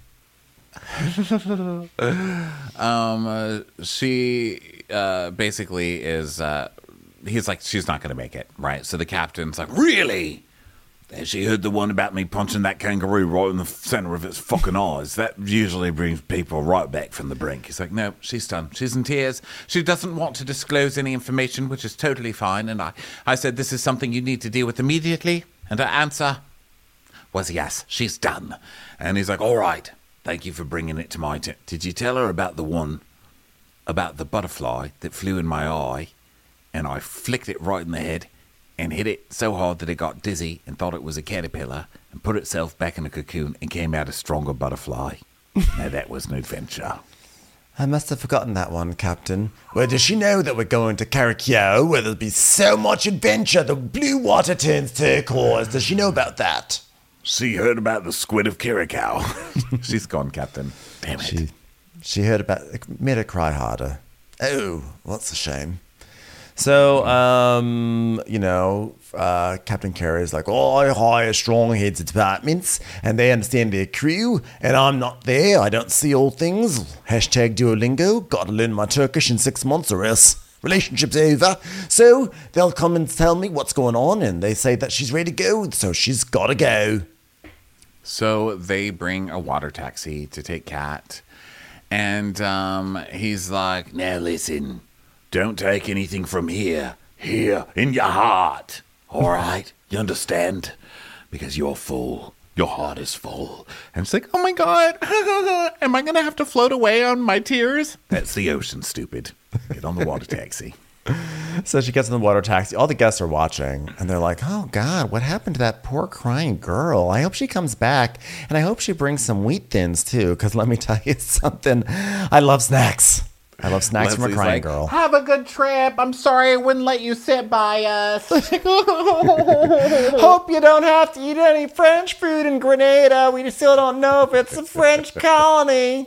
She basically is. He's like, she's not going to make it, right? So the captain's like, really? And she heard the one about me punching that kangaroo right in the center of its fucking eyes. That usually brings people right back from the brink. He's like, no, she's done. She's in tears. She doesn't want to disclose any information, which is totally fine. And I said, this is something you need to deal with immediately. And her answer was, yes, she's done. And he's like, all right, thank you for bringing it to my attention. Did you tell her about the one, about the butterfly that flew in my eye? And I flicked it right in the head and hit it so hard that it got dizzy and thought it was a caterpillar and put itself back in a cocoon and came out a stronger butterfly. Now that was an adventure. I must have forgotten that one, Captain. Well, does she know that we're going to Carrickio, where there'll be so much adventure the blue water turns turquoise? Does she know about that? She heard about the squid of Carrickio. She's gone, Captain. Damn it. She heard about it, made her cry harder. Oh, that's a shame. So, Captain Carey's like, oh, I hire strong heads of departments and they understand their crew and I'm not there. I don't see all things. Hashtag Duolingo. Got to learn my Turkish in 6 months or else relationship's over. So they'll come and tell me what's going on and they say that she's ready to go. So she's got to go. So they bring a water taxi to take Kat. And he's like, now listen. Don't take anything from here in your heart. All right? You understand? Because you're full. Your heart is full. And it's like, oh my God, am I going to have to float away on my tears? That's the ocean, stupid. Get on the water taxi. So she gets in the water taxi. All the guests are watching, and they're like, oh, God, what happened to that poor crying girl? I hope she comes back, and I hope she brings some wheat thins, too, because let me tell you something. I love snacks. I love snacks from a crying girl. Have a good trip. I'm sorry I wouldn't let you sit by us. Hope you don't have to eat any French food in Grenada. We still don't know if it's a French colony.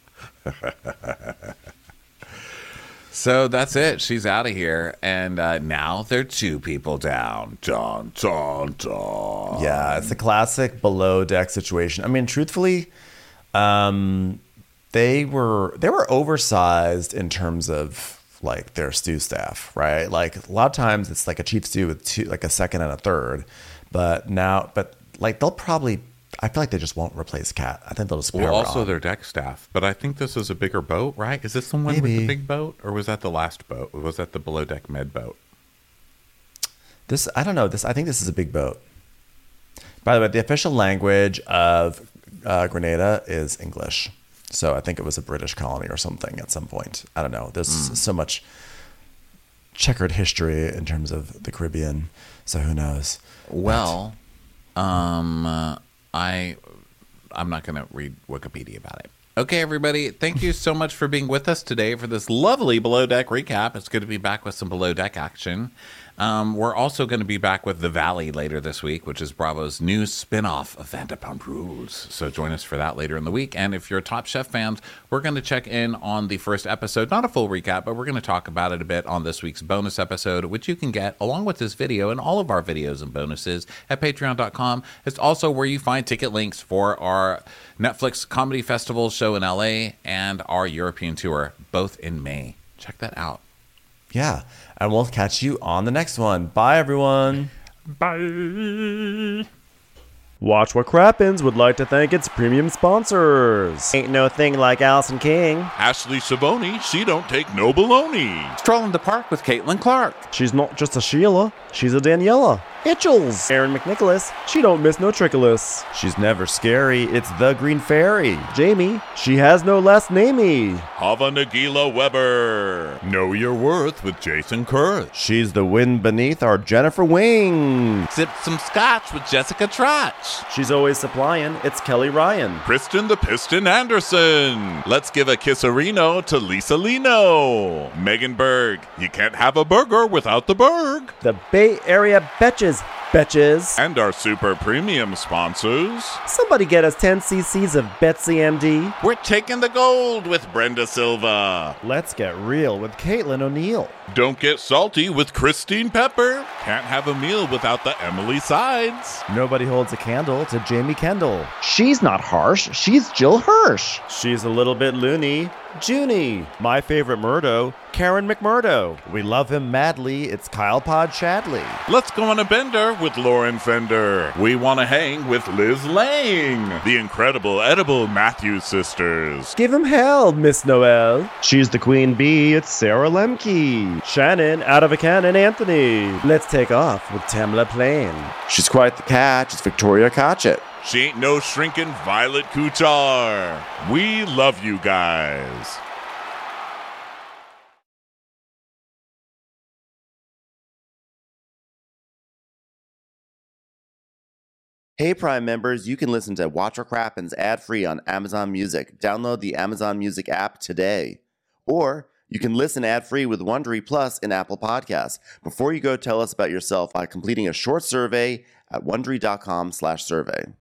So that's it. She's out of here. And now they're 2 people down. Dun, dun, dun. Yeah, it's a classic below deck situation. I mean, truthfully, they were oversized in terms of like their stew staff, right? Like a lot of times it's like a chief stew with 2, like a second and a third, but like they'll probably, I feel like they just won't replace Kat. I think they'll just power also on. Their deck staff. But I think this is a bigger boat, right? Is this the one with the big boat, or was that the last boat? Or was that the below deck med boat? This I don't know. I think this is a big boat. By the way, the official language of Grenada is English. So I think it was a British colony or something at some point. I don't know. There's so much checkered history in terms of the Caribbean. So who knows? Well, I'm not going to read Wikipedia about it. Okay, everybody. Thank you so much for being with us today for this lovely Below Deck recap. It's good to be back with some Below Deck action. We're also going to be back with The Valley later this week, which is Bravo's new spin-off of Vanderpump Rules. So join us for that later in the week. And if you're Top Chef fans, we're going to check in on the first episode. Not a full recap, but we're going to talk about it a bit on this week's bonus episode, which you can get along with this video and all of our videos and bonuses at patreon.com. It's also where you find ticket links for our Netflix Comedy Festival show in LA and our European tour, both in May. Check that out. Yeah, and we'll catch you on the next one. Bye, everyone. Bye. Watch What Crappens would like to thank its premium sponsors. Ain't no thing like Allison King. Ashley Savoni, she don't take no baloney. Stroll in the park with Caitlin Clark. She's not just a Sheila, she's a Daniela. Itchels. Aaron McNicholas, she don't miss no trickolas. She's never scary, it's the Green Fairy. Jamie, she has no last namey. Hava Nagila Weber. Know your worth with Jason Kurth. She's the wind beneath our Jennifer Wing. Sip some scotch with Jessica Trotch. She's always supplying, it's Kelly Ryan. Kristen the Piston Anderson. Let's give a kisserino to Lisa Lino. Megan Berg. You can't have a burger without the Berg. The Bay Area Betches. And our super premium sponsors. Somebody get us 10 cc's of Betsy MD. We're taking the gold with Brenda Silva. Let's get real with Caitlin O'Neill. Don't get salty with Christine Pepper. Can't have a meal without the Emily Sides. Nobody holds a candle to Jamie Kendall. She's not harsh, she's Jill Hirsch. She's a little bit loony. Junie. My favorite Murdo, Karen McMurdo. We love him madly, it's Kyle Pod Shadley. Let's go on a bender with Lauren Fender. We want to hang with Liz Lang. The incredible edible Matthews sisters. Give him hell, Miss Noel. She's the queen bee, it's Sarah Lemke. Shannon, out of a cannon, Anthony. Let's take off with Tamla Plain. She's quite the catch, it's Victoria Cotchett. She ain't no shrinking Violet Kuchar. We love you guys. Hey Prime members, you can listen to Watch What Crappens ad-free on Amazon Music. Download the Amazon Music app today. Or you can listen ad-free with Wondery Plus in Apple Podcasts. Before you go, tell us about yourself by completing a short survey at Wondery.com/survey.